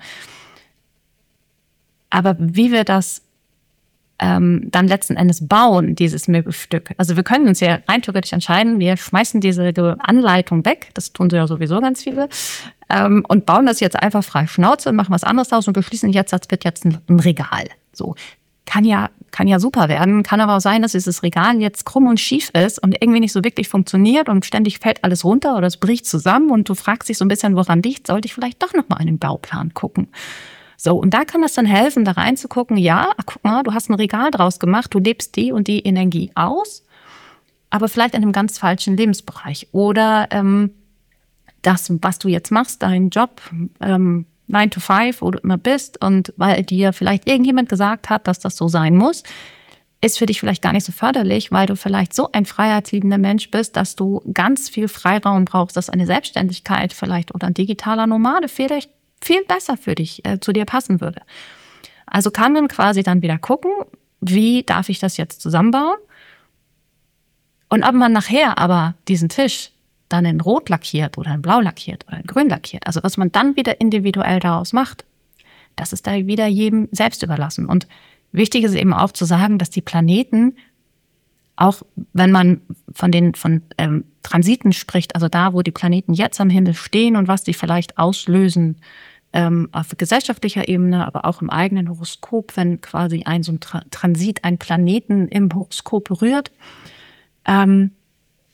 Speaker 2: Aber wie wir das Ähm, dann letzten Endes bauen, dieses Möbelstück. Also wir können uns ja rein theoretisch entscheiden, wir schmeißen diese Anleitung weg, das tun sie ja sowieso ganz viele, ähm, und bauen das jetzt einfach frei Schnauze und machen was anderes draus und beschließen jetzt, das wird jetzt ein, ein Regal. So. Kann ja, kann ja super werden, kann aber auch sein, dass dieses Regal jetzt krumm und schief ist und irgendwie nicht so wirklich funktioniert und ständig fällt alles runter oder es bricht zusammen und du fragst dich so ein bisschen, woran liegt, sollte ich vielleicht doch nochmal in den Bauplan gucken. So, und da kann das dann helfen, da reinzugucken, ja, guck mal, du hast ein Regal draus gemacht, du lebst die und die Energie aus, aber vielleicht in einem ganz falschen Lebensbereich. Oder ähm, das, was du jetzt machst, dein Job, ähm, nine to five, wo du immer bist, und weil dir vielleicht irgendjemand gesagt hat, dass das so sein muss, ist für dich vielleicht gar nicht so förderlich, weil du vielleicht so ein freiheitsliebender Mensch bist, dass du ganz viel Freiraum brauchst, dass eine Selbstständigkeit vielleicht oder ein digitaler Nomade vielleicht viel besser für dich, äh, zu dir passen würde. Also kann man quasi dann wieder gucken, wie darf ich das jetzt zusammenbauen? Und ob man nachher aber diesen Tisch dann in Rot lackiert oder in Blau lackiert oder in Grün lackiert, also was man dann wieder individuell daraus macht, das ist da wieder jedem selbst überlassen. Und wichtig ist eben auch zu sagen, dass die Planeten, auch wenn man von den von ähm, Transiten spricht, also da, wo die Planeten jetzt am Himmel stehen und was die vielleicht auslösen ähm, auf gesellschaftlicher Ebene, aber auch im eigenen Horoskop, wenn quasi ein so ein Tra- Transit einen Planeten im Horoskop berührt, ähm,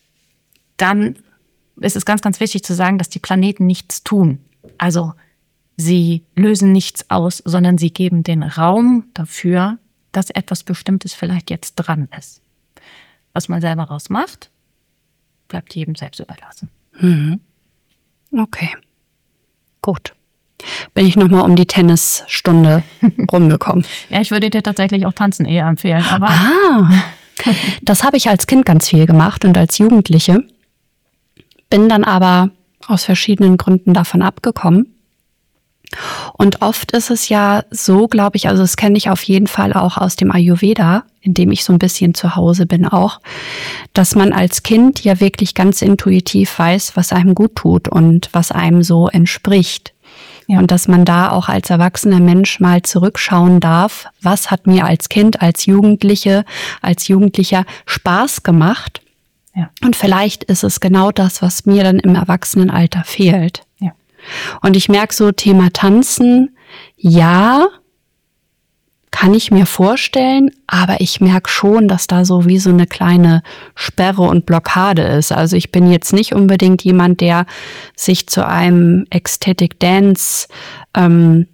Speaker 2: dann ist es ganz, ganz wichtig zu sagen, dass die Planeten nichts tun. Also sie lösen nichts aus, sondern sie geben den Raum dafür, dass etwas Bestimmtes vielleicht jetzt dran ist. Was man selber raus macht, bleibt jedem selbst überlassen.
Speaker 1: Mhm. Okay, gut. Bin ich nochmal um die Tennisstunde rumgekommen.
Speaker 2: Ja, ich würde dir tatsächlich auch Tanzen eher empfehlen. Aber
Speaker 1: ah, das habe ich als Kind ganz viel gemacht und als Jugendliche. Bin dann aber aus verschiedenen Gründen davon abgekommen. Und oft ist es ja so, glaube ich, also das kenne ich auf jeden Fall auch aus dem Ayurveda, in dem ich so ein bisschen zu Hause bin auch, dass man als Kind ja wirklich ganz intuitiv weiß, was einem gut tut und was einem so entspricht. Ja. Und dass man da auch als erwachsener Mensch mal zurückschauen darf, was hat mir als Kind, als Jugendliche, als Jugendlicher Spaß gemacht. Ja. Und vielleicht ist es genau das, was mir dann im Erwachsenenalter fehlt. Ja. Und ich merke so, Thema Tanzen, ja, kann ich mir vorstellen, aber ich merke schon, dass da so wie so eine kleine Sperre und Blockade ist. Also ich bin jetzt nicht unbedingt jemand, der sich zu einem Ecstatic Dance ähm,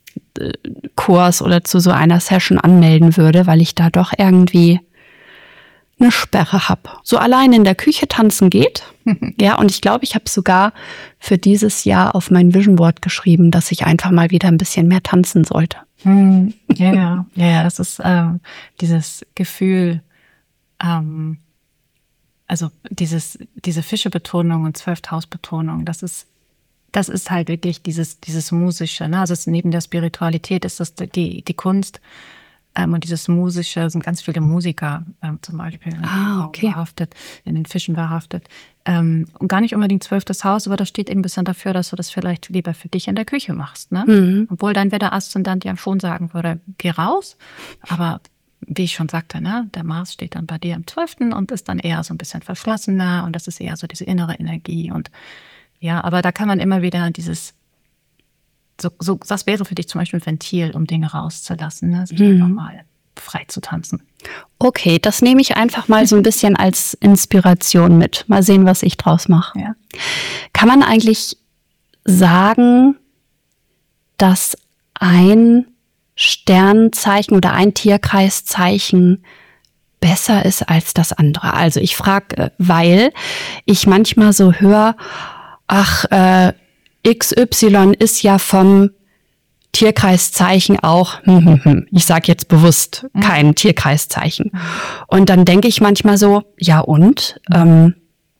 Speaker 1: Kurs oder zu so einer Session anmelden würde, weil ich da doch irgendwie eine Sperre habe. So allein in der Küche tanzen geht. Ja, und ich glaube, ich habe sogar für dieses Jahr auf mein Vision Board geschrieben, dass ich einfach mal wieder ein bisschen mehr tanzen sollte.
Speaker 2: Hm, ja, ja, ja, das ist ähm, dieses Gefühl, ähm, also dieses diese Fische-Betonung und Zwölftaus-Betonung, das ist das ist halt wirklich dieses dieses Musische, ne? Also es, neben der Spiritualität ist das die die Kunst. Ähm, und dieses Musische sind ganz viele Musiker ähm, zum Beispiel
Speaker 1: ah, okay.
Speaker 2: behaftet, in den Fischen behaftet. Ähm, und gar nicht unbedingt zwölftes Haus, aber das steht eben ein bisschen dafür, dass du das vielleicht lieber für dich in der Küche machst. Ne? Mhm. Obwohl dein Wetter-Aszendent ja schon sagen würde, geh raus. Aber wie ich schon sagte, ne, der Mars steht dann bei dir im zwölften und ist dann eher so ein bisschen verschlossener und das ist eher so diese innere Energie. Und ja, aber da kann man immer wieder dieses So, so, das wäre für dich zum Beispiel ein Ventil, um Dinge rauszulassen, ne? Sich mhm. einfach mal frei zu tanzen.
Speaker 1: Okay, das nehme ich einfach mal so ein bisschen als Inspiration mit. Mal sehen, was ich draus mache.
Speaker 2: Ja.
Speaker 1: Kann man eigentlich sagen, dass ein Sternzeichen oder ein Tierkreiszeichen besser ist als das andere? Also ich frage, weil ich manchmal so höre, ach, äh, X Y ist ja vom Tierkreiszeichen auch, hm, hm, hm. ich sage jetzt bewusst kein Tierkreiszeichen. Und dann denke ich manchmal so, ja und? Ähm,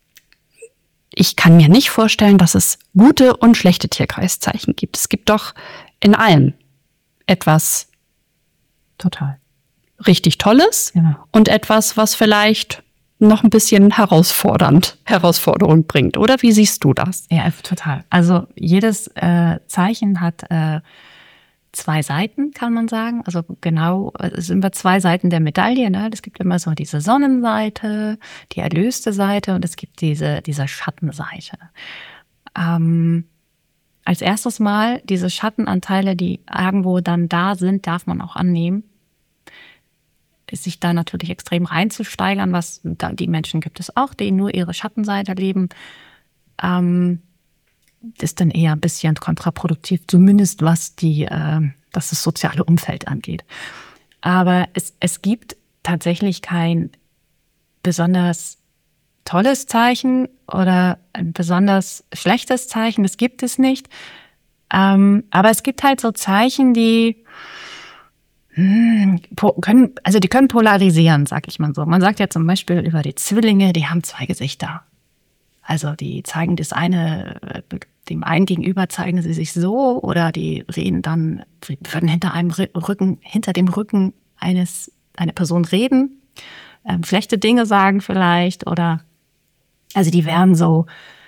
Speaker 1: ich kann mir nicht vorstellen, dass es gute und schlechte Tierkreiszeichen gibt. Es gibt doch in allem etwas
Speaker 2: total
Speaker 1: richtig Tolles ja. und etwas, was vielleicht noch ein bisschen herausfordernd, Herausforderung bringt. Oder wie siehst du das?
Speaker 2: Ja, total. Also jedes äh, Zeichen hat äh, zwei Seiten, kann man sagen. Also genau, es sind immer zwei Seiten der Medaille. Ne? Es gibt immer so diese Sonnenseite, die erlöste Seite und es gibt diese, diese Schattenseite. Ähm, als erstes Mal, diese Schattenanteile, die irgendwo dann da sind, darf man auch annehmen. Sich da natürlich extrem reinzusteigern, was da, die Menschen gibt es auch, die nur ihre Schattenseite leben, ähm, ist dann eher ein bisschen kontraproduktiv, zumindest was die, äh, was das soziale Umfeld angeht. Aber es, es gibt tatsächlich kein besonders tolles Zeichen oder ein besonders schlechtes Zeichen, das gibt es nicht. Ähm, aber es gibt halt so Zeichen, die können, also die können polarisieren, sag ich mal so. Man sagt ja zum Beispiel über die Zwillinge, die haben zwei Gesichter. Also die zeigen das eine, dem einen gegenüber zeigen sie sich so oder die reden dann, würden hinter einem Rücken, hinter dem Rücken eines, einer Person reden, ähm, schlechte Dinge sagen vielleicht oder, also die wären so,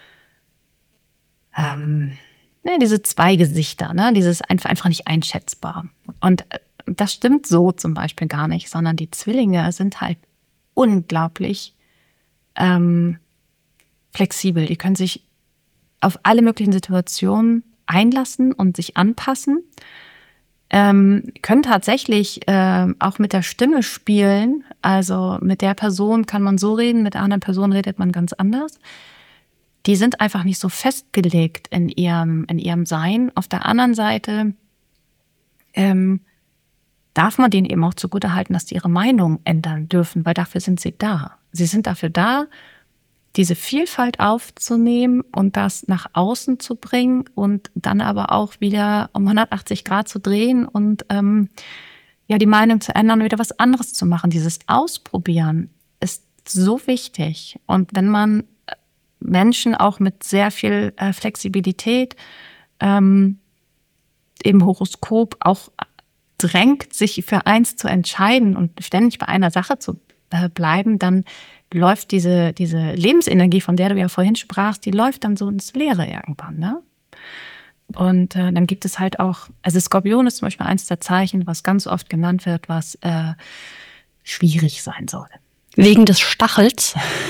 Speaker 2: ähm, ne, diese zwei Gesichter, ne, dieses einfach, einfach nicht einschätzbar. Und das stimmt so zum Beispiel gar nicht, sondern die Zwillinge sind halt unglaublich ähm, flexibel. Die können sich auf alle möglichen Situationen einlassen und sich anpassen. Ähm, können tatsächlich ähm, auch mit der Stimme spielen. Also mit der Person kann man so reden, mit der anderen Person redet man ganz anders. die sind einfach nicht so festgelegt in ihrem, in ihrem Sein. Auf der anderen Seite ähm, darf man denen eben auch zugutehalten, dass die ihre Meinung ändern dürfen, weil dafür sind sie da. Sie sind dafür da, diese Vielfalt aufzunehmen und das nach außen zu bringen und dann aber auch wieder um hundertachtzig Grad zu drehen und ähm, ja die Meinung zu ändern und wieder was anderes zu machen. Dieses Ausprobieren ist so wichtig. Und wenn man Menschen auch mit sehr viel äh, Flexibilität ähm, im Horoskop auch drängt, sich für eins zu entscheiden und ständig bei einer Sache zu äh, bleiben, dann läuft diese, diese Lebensenergie, von der du ja vorhin sprachst, die läuft dann so ins Leere irgendwann, ne? Und äh, dann gibt es halt auch, also Skorpion ist zum Beispiel eins der Zeichen, was ganz oft genannt wird, was äh, schwierig sein soll.
Speaker 1: Wegen des Stachels?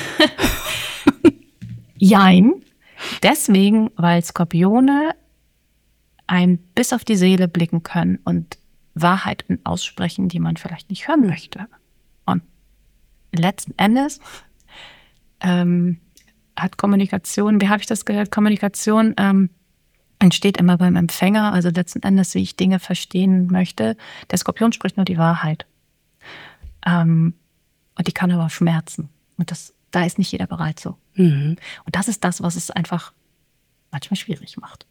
Speaker 2: Jein. Deswegen, weil Skorpione einem bis auf die Seele blicken können und Wahrheiten aussprechen, die man vielleicht nicht hören möchte. Und letzten Endes ähm, hat Kommunikation, wie habe ich das gehört? Kommunikation ähm, entsteht immer beim Empfänger, also letzten Endes, wie ich Dinge verstehen möchte. Der Skorpion spricht nur die Wahrheit. Ähm, und die kann aber schmerzen. Und das, da ist nicht jeder bereit zu. Mhm. Und das ist das, was es einfach manchmal schwierig macht.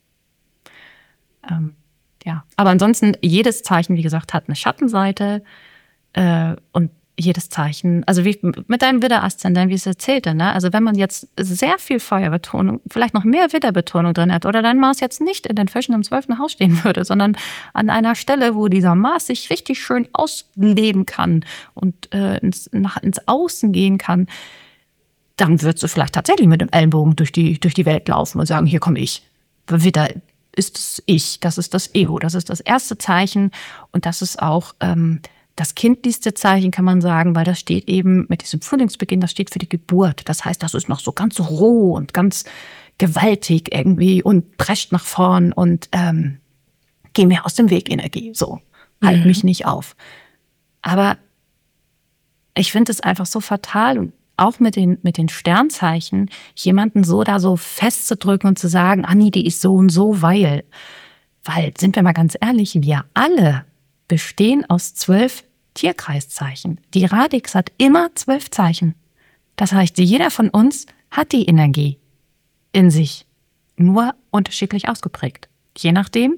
Speaker 2: Ähm, ja, aber ansonsten, jedes Zeichen, wie gesagt, hat eine Schattenseite äh, und jedes Zeichen, also wie mit deinem Widder-Aszendent, wie es erzählte, ne? Also wenn man jetzt sehr viel Feuerbetonung, vielleicht noch mehr Widderbetonung drin hat oder dein Mars jetzt nicht in den Fischen im zwölften Haus stehen würde, sondern an einer Stelle, wo dieser Mars sich richtig schön ausleben kann und äh, ins, nach, ins Außen gehen kann, dann würdest du vielleicht tatsächlich mit dem Ellenbogen durch die, durch die Welt laufen und sagen, hier komme ich. Widder ist es ich, das ist das Ego, das ist das erste Zeichen und das ist auch ähm, das kindlichste Zeichen, kann man sagen, weil das steht eben mit diesem Frühlingsbeginn, das steht für die Geburt. Das heißt, das ist noch so ganz roh und ganz gewaltig irgendwie und prescht nach vorn und ähm, geh mir aus dem Weg, Energie. So, halt mhm. mich nicht auf. Aber ich finde es einfach so fatal und auch mit den, mit den Sternzeichen, jemanden so da so festzudrücken und zu sagen, ah nee, die ist so und so, weil, weil, sind wir mal ganz ehrlich, wir alle bestehen aus zwölf Tierkreiszeichen. Die Radix hat immer zwölf Zeichen. Das heißt, jeder von uns hat die Energie in sich, nur unterschiedlich ausgeprägt. Je nachdem,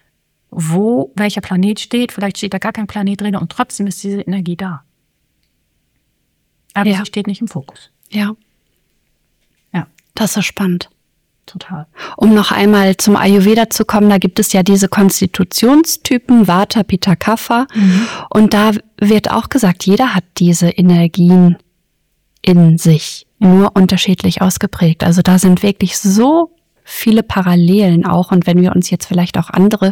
Speaker 2: wo welcher Planet steht, vielleicht steht da gar kein Planet drin und trotzdem ist diese Energie da. Aber ja. sie steht nicht im Fokus.
Speaker 1: Ja.
Speaker 2: Ja.
Speaker 1: Das ist spannend.
Speaker 2: Total.
Speaker 1: Um noch einmal zum Ayurveda zu kommen, da gibt es ja diese Konstitutionstypen, Vata, Pitta, Kapha. Mhm. Und da wird auch gesagt, jeder hat diese Energien in sich, nur unterschiedlich ausgeprägt. Also da sind wirklich so viele Parallelen auch. Und wenn wir uns jetzt vielleicht auch andere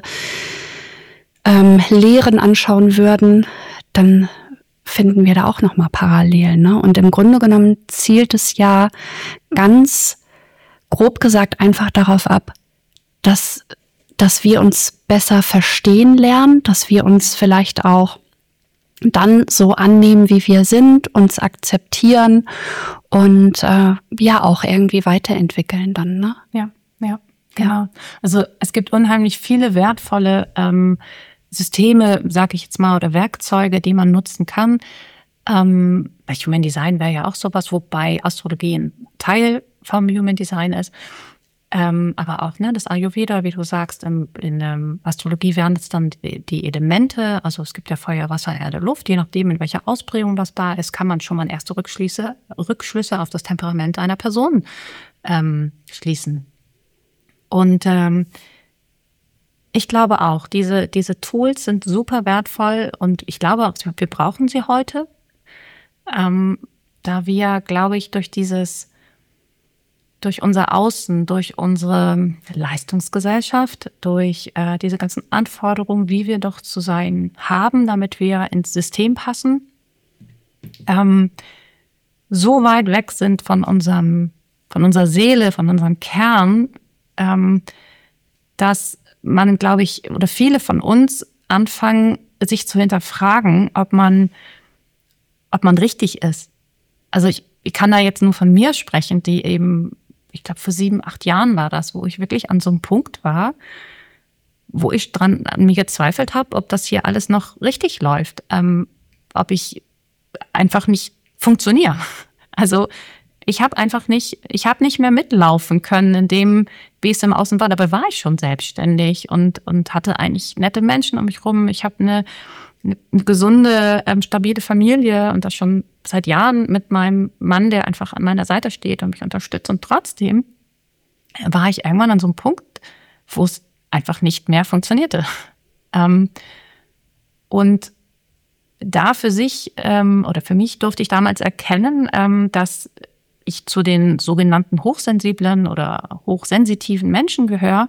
Speaker 1: ähm, Lehren anschauen würden, dann finden wir da auch nochmal Parallelen, ne? Und im Grunde genommen zielt es ja ganz grob gesagt einfach darauf ab, dass, dass wir uns besser verstehen lernen, dass wir uns vielleicht auch dann so annehmen, wie wir sind, uns akzeptieren und äh, ja auch irgendwie weiterentwickeln dann, ne?
Speaker 2: Ja, ja, genau. Ja. Also es gibt unheimlich viele wertvolle ähm, Systeme, sage ich jetzt mal, oder Werkzeuge, die man nutzen kann. Ähm, bei Human Design wäre ja auch sowas, wobei Astrologie ein Teil vom Human Design ist. Ähm, aber auch ne, das Ayurveda, wie du sagst, in, in ähm, Astrologie wären es dann die, die Elemente, also es gibt ja Feuer, Wasser, Erde, Luft, je nachdem, in welcher Ausprägung das da ist, kann man schon mal erste Rückschlüsse, Rückschlüsse auf das Temperament einer Person ähm, schließen. Und ähm, ich glaube auch, diese, diese Tools sind super wertvoll und ich glaube auch, wir brauchen sie heute, ähm, da wir, glaube ich, durch dieses, durch unser Außen, durch unsere Leistungsgesellschaft, durch äh, diese ganzen Anforderungen, wie wir doch zu sein haben, damit wir ins System passen, ähm, so weit weg sind von unserem, von unserer Seele, von unserem Kern, ähm, dass man, glaube ich, oder viele von uns anfangen, sich zu hinterfragen, ob man, ob man richtig ist. Also ich, ich kann da jetzt nur von mir sprechen, die eben ich glaube, vor sieben, acht Jahren war das, wo ich wirklich an so einem Punkt war, wo ich dran an mir gezweifelt habe, ob das hier alles noch richtig läuft, ähm, ob ich einfach nicht funktioniere. Also ich habe einfach nicht, ich habe nicht mehr mitlaufen können in dem, wie es im Außen war. Dabei war ich schon selbstständig und und hatte eigentlich nette Menschen um mich rum. Ich habe eine, eine, eine gesunde, ähm, stabile Familie und das schon seit Jahren mit meinem Mann, der einfach an meiner Seite steht und mich unterstützt. Und trotzdem war ich irgendwann an so einem Punkt, wo es einfach nicht mehr funktionierte. Ähm, und da für sich ähm, oder für mich durfte ich damals erkennen, ähm, dass ich zu den sogenannten hochsensiblen oder hochsensitiven Menschen gehöre.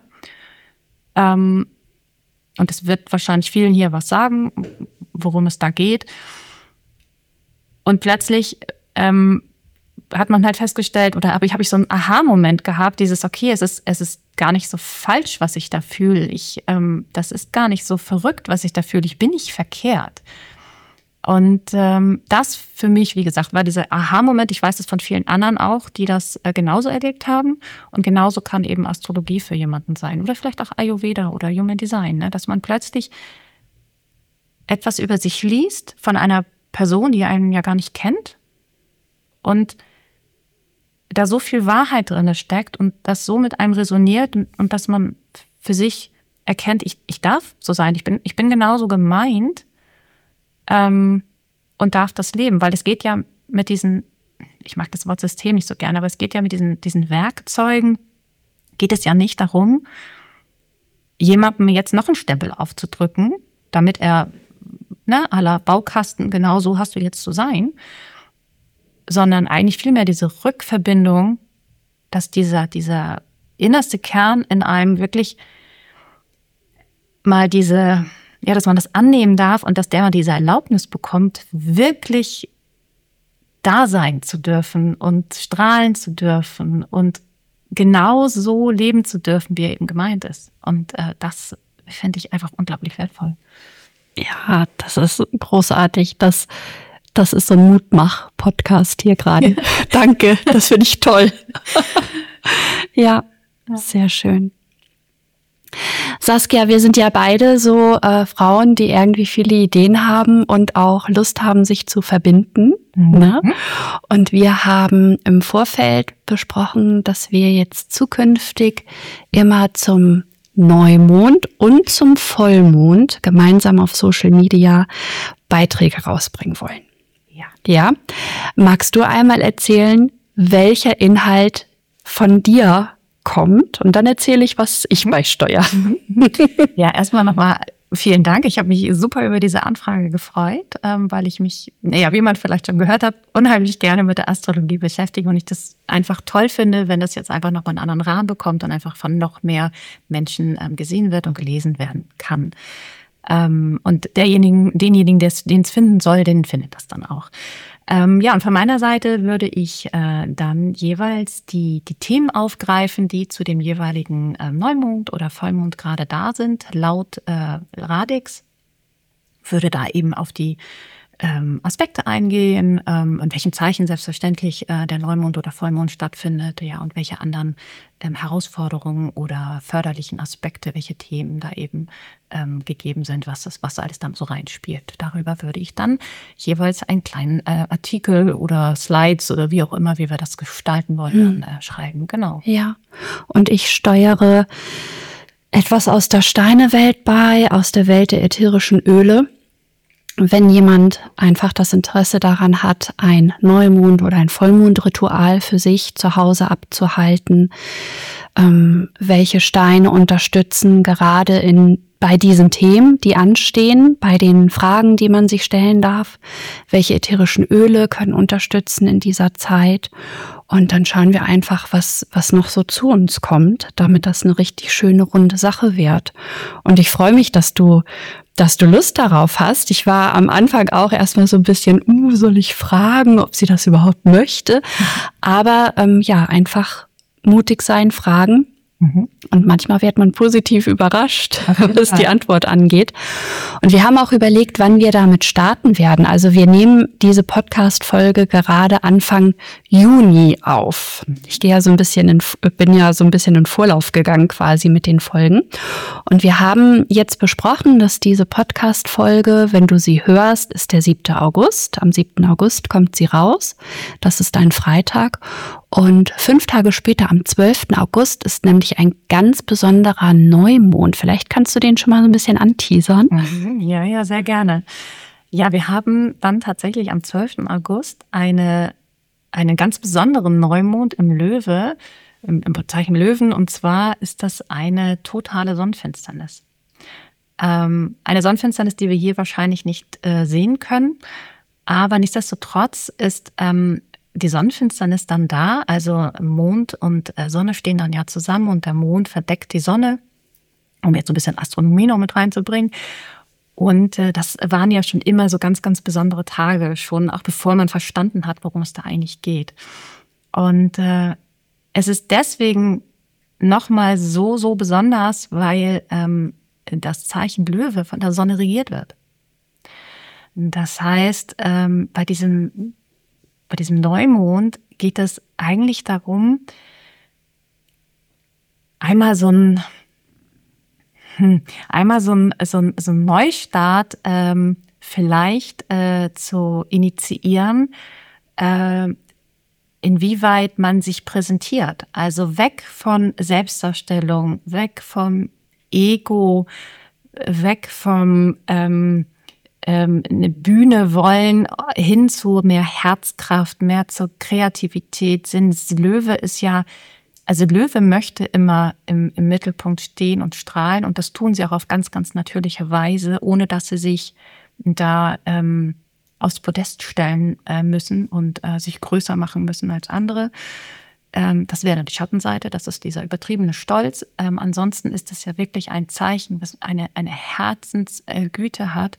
Speaker 2: Ähm, und es wird wahrscheinlich vielen hier was sagen, worum es da geht. Und plötzlich ähm, hat man halt festgestellt, oder habe ich, hab ich so einen Aha-Moment gehabt, dieses, okay, es ist, es ist gar nicht so falsch, was ich da fühle. Ich, ähm, das ist gar nicht so verrückt, was ich da fühle. Ich bin nicht verkehrt. Und ähm, das für mich, wie gesagt, war dieser Aha-Moment. Ich weiß das von vielen anderen auch, die das äh, genauso erlebt haben. Und genauso kann eben Astrologie für jemanden sein. Oder vielleicht auch Ayurveda oder Human Design. Ne? Dass man plötzlich etwas über sich liest von einer Person, die einen ja gar nicht kennt. Und da so viel Wahrheit drin steckt und das so mit einem resoniert und, und dass man für sich erkennt, ich, ich darf so sein. Ich bin, ich bin genauso gemeint. Ähm, und darf das leben, weil es geht ja mit diesen, ich mag das Wort System nicht so gerne, aber es geht ja mit diesen, diesen Werkzeugen, geht es ja nicht darum, jemandem jetzt noch einen Stempel aufzudrücken, damit er, ne, à la Baukasten, genau so hast du jetzt zu sein, sondern eigentlich vielmehr diese Rückverbindung, dass dieser, dieser innerste Kern in einem wirklich mal diese, ja, dass man das annehmen darf und dass der mal diese Erlaubnis bekommt, wirklich da sein zu dürfen und strahlen zu dürfen und genau so leben zu dürfen, wie er eben gemeint ist. Und äh, das finde ich einfach unglaublich wertvoll.
Speaker 1: Ja, das ist großartig. Das, das ist so ein Mutmach-Podcast hier gerade. Danke, das finde ich toll. Ja, ja, sehr schön. Saskia, wir sind ja beide so äh, Frauen, die irgendwie viele Ideen haben und auch Lust haben, sich zu verbinden. Mhm. Ne? Und wir haben im Vorfeld besprochen, dass wir jetzt zukünftig immer zum Neumond und zum Vollmond gemeinsam auf Social Media Beiträge rausbringen wollen. Ja. Ja. Magst du einmal erzählen, welcher Inhalt von dir kommt? Und dann erzähle ich, was ich beisteuere.
Speaker 2: Ja, erstmal nochmal vielen Dank. Ich habe mich super über diese Anfrage gefreut, ähm, weil ich mich, ja, wie man vielleicht schon gehört hat, unheimlich gerne mit der Astrologie beschäftige und ich das einfach toll finde, wenn das jetzt einfach nochmal einen anderen Rahmen bekommt und einfach von noch mehr Menschen ähm, gesehen wird und gelesen werden kann. Ähm, und derjenigen, denjenigen, den es finden soll, den findet das dann auch. Ähm, ja, und von meiner Seite würde ich äh, dann jeweils die, die Themen aufgreifen, die zu dem jeweiligen äh, Neumond oder Vollmond gerade da sind. Laut äh, Radix würde da eben auf die ähm, Aspekte eingehen, ähm, in welchem Zeichen selbstverständlich äh, der Neumond oder Vollmond stattfindet, ja, und welche anderen ähm, Herausforderungen oder förderlichen Aspekte, welche Themen da eben ähm, gegeben sind, was das, was alles dann so reinspielt. Darüber würde ich dann jeweils einen kleinen äh, Artikel oder Slides oder wie auch immer, wie wir das gestalten wollen, hm. dann, äh, schreiben. Genau.
Speaker 1: Ja, und ich steuere etwas aus der Steinewelt bei, aus der Welt der ätherischen Öle. Wenn jemand einfach das Interesse daran hat, ein Neumond- oder ein Vollmondritual für sich zu Hause abzuhalten, ähm, welche Steine unterstützen gerade in bei diesen Themen, die anstehen, bei den Fragen, die man sich stellen darf, welche ätherischen Öle können unterstützen in dieser Zeit. Und dann schauen wir einfach, was was noch so zu uns kommt, damit das eine richtig schöne, runde Sache wird. Und ich freue mich, dass du dass du Lust darauf hast. Ich war am Anfang auch erstmal so ein bisschen, uh, soll ich fragen, ob sie das überhaupt möchte? Aber ähm, ja, einfach mutig sein, fragen. Mhm. Und manchmal wird man positiv überrascht, was die Antwort angeht. Und wir haben auch überlegt, wann wir damit starten werden. Also wir nehmen diese Podcast-Folge gerade Anfang Juni auf. Ich gehe ja so ein bisschen in, bin ja so ein bisschen in Vorlauf gegangen quasi mit den Folgen. Und wir haben jetzt besprochen, dass diese Podcast-Folge, wenn du sie hörst, ist der siebte August. Am siebten August kommt sie raus. Das ist ein Freitag. Und fünf Tage später, am zwölften August, ist nämlich ein ganz besonderer Neumond. Vielleicht kannst du den schon mal so ein bisschen anteasern.
Speaker 2: Ja, ja, sehr gerne. Ja, wir haben dann tatsächlich am zwölften August eine, einen ganz besonderen Neumond im Löwe, im, im Zeichen Löwen. Und zwar ist das eine totale Sonnenfinsternis. Ähm, eine Sonnenfinsternis, die wir hier wahrscheinlich nicht äh, sehen können. Aber nichtsdestotrotz ist ähm, die Sonnenfinsternis dann da. Also Mond und äh, Sonne stehen dann ja zusammen und der Mond verdeckt die Sonne, um jetzt so ein bisschen Astronomie noch mit reinzubringen. Und äh, das waren ja schon immer so ganz, ganz besondere Tage, schon auch bevor man verstanden hat, worum es da eigentlich geht. Und äh, es ist deswegen nochmal so, so besonders, weil ähm, das Zeichen Löwe von der Sonne regiert wird. Das heißt, ähm, bei diesem, bei diesem Neumond geht es eigentlich darum, einmal so ein Einmal so ein, so ein, so ein Neustart ähm, vielleicht äh, zu initiieren, äh, inwieweit man sich präsentiert. Also weg von Selbstdarstellung, weg vom Ego, weg vom ähm, ähm, eine Bühne wollen, hin zu mehr Herzkraft, mehr zur Kreativität. Sinn. Löwe ist ja Also Löwe möchte immer im, im Mittelpunkt stehen und strahlen und das tun sie auch auf ganz, ganz natürliche Weise, ohne dass sie sich da ähm, aufs Podest stellen äh, müssen und äh, sich größer machen müssen als andere. Ähm, das wäre die Schattenseite, das ist dieser übertriebene Stolz. Ähm, ansonsten ist es ja wirklich ein Zeichen, das eine, eine Herzensgüte hat.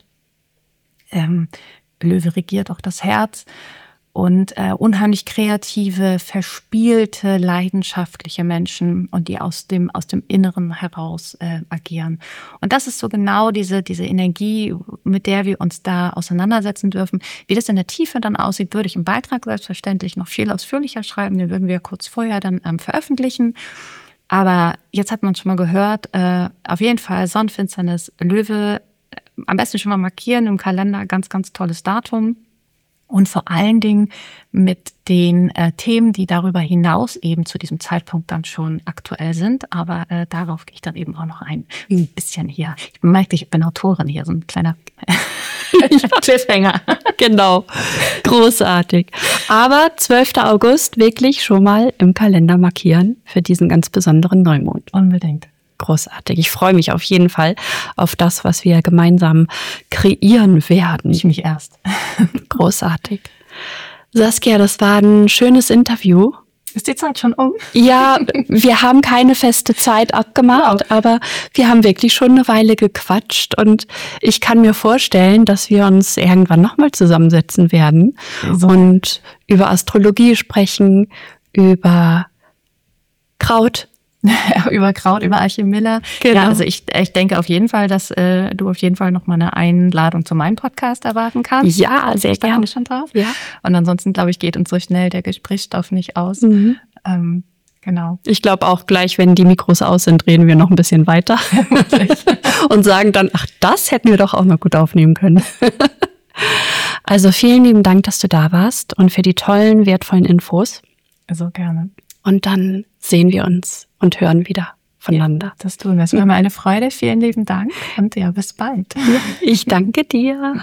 Speaker 2: Ähm, Löwe regiert auch das Herz. Und äh, unheimlich kreative, verspielte, leidenschaftliche Menschen und die aus dem aus dem Inneren heraus äh, agieren. Und das ist so genau diese diese Energie, mit der wir uns da auseinandersetzen dürfen. Wie das in der Tiefe dann aussieht, würde ich im Beitrag selbstverständlich noch viel ausführlicher schreiben. Den würden wir kurz vorher dann ähm, veröffentlichen. Aber jetzt hat man schon mal gehört, äh, auf jeden Fall Sonnenfinsternis, Löwe, äh, am besten schon mal markieren im Kalender, ganz, ganz tolles Datum. Und vor allen Dingen mit den äh, Themen, die darüber hinaus eben zu diesem Zeitpunkt dann schon aktuell sind. Aber äh, darauf gehe ich dann eben auch noch ein, ein bisschen hier. Ich merke, ich bin Autorin hier, so ein kleiner Cliffhanger.
Speaker 1: Genau, großartig. Aber zwölfter August wirklich schon mal im Kalender markieren für diesen ganz besonderen Neumond.
Speaker 2: Unbedingt.
Speaker 1: Großartig. Ich freue mich auf jeden Fall auf das, was wir gemeinsam kreieren werden.
Speaker 2: Ich mich erst.
Speaker 1: Großartig. Saskia, das war ein schönes Interview.
Speaker 2: Ist die Zeit schon um?
Speaker 1: Ja, wir haben keine feste Zeit abgemacht, wow. aber wir haben wirklich schon eine Weile gequatscht und ich kann mir vorstellen, dass wir uns irgendwann nochmal zusammensetzen werden so. und über Astrologie sprechen, über Kraut.
Speaker 2: über Kraut, über Archimilla.
Speaker 1: Genau.
Speaker 2: Ja, also ich, ich denke auf jeden Fall, dass äh, du auf jeden Fall noch mal eine Einladung zu meinem Podcast erwarten kannst.
Speaker 1: Ja, sehr
Speaker 2: ich
Speaker 1: gerne.
Speaker 2: Ich schon drauf.
Speaker 1: Ja.
Speaker 2: Und ansonsten, glaube ich, geht uns so schnell der Gesprächsstoff nicht aus.
Speaker 1: Mhm.
Speaker 2: Ähm, genau.
Speaker 1: Ich glaube auch gleich, wenn die Mikros aus sind, reden wir noch ein bisschen weiter und sagen dann, ach, das hätten wir doch auch noch gut aufnehmen können. Also vielen lieben Dank, dass du da warst und für die tollen, wertvollen Infos.
Speaker 2: Also gerne.
Speaker 1: Und dann sehen wir uns und hören wieder voneinander.
Speaker 2: Ja, das tun wir. Es war mir eine Freude. Vielen lieben Dank und ja, bis bald.
Speaker 1: Ich danke dir.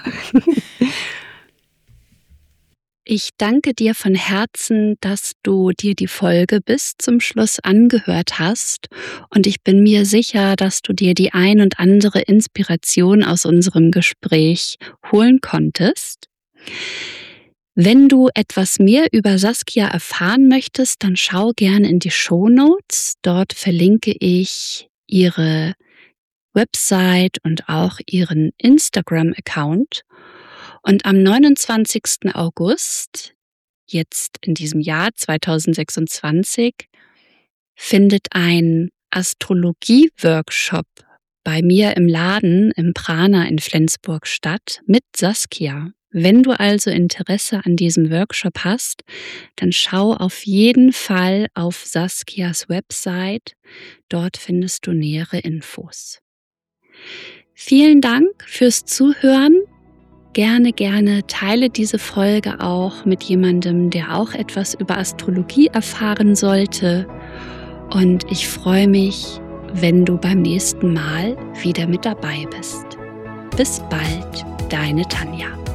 Speaker 1: Ich danke dir von Herzen, dass du dir die Folge bis zum Schluss angehört hast und ich bin mir sicher, dass du dir die ein und andere Inspiration aus unserem Gespräch holen konntest. Wenn du etwas mehr über Saskia erfahren möchtest, dann schau gerne in die Shownotes. Dort verlinke ich ihre Website und auch ihren Instagram-Account. Und am neunundzwanzigsten August, jetzt in diesem Jahr zweitausendsechsundzwanzig, findet ein Astrologie-Workshop bei mir im Laden im Prana in Flensburg statt mit Saskia. Wenn du also Interesse an diesem Workshop hast, dann schau auf jeden Fall auf Saskias Website. Dort findest du nähere Infos. Vielen Dank fürs Zuhören. Gerne, gerne teile diese Folge auch mit jemandem, der auch etwas über Astrologie erfahren sollte. Und ich freue mich, wenn du beim nächsten Mal wieder mit dabei bist. Bis bald, deine Tanja.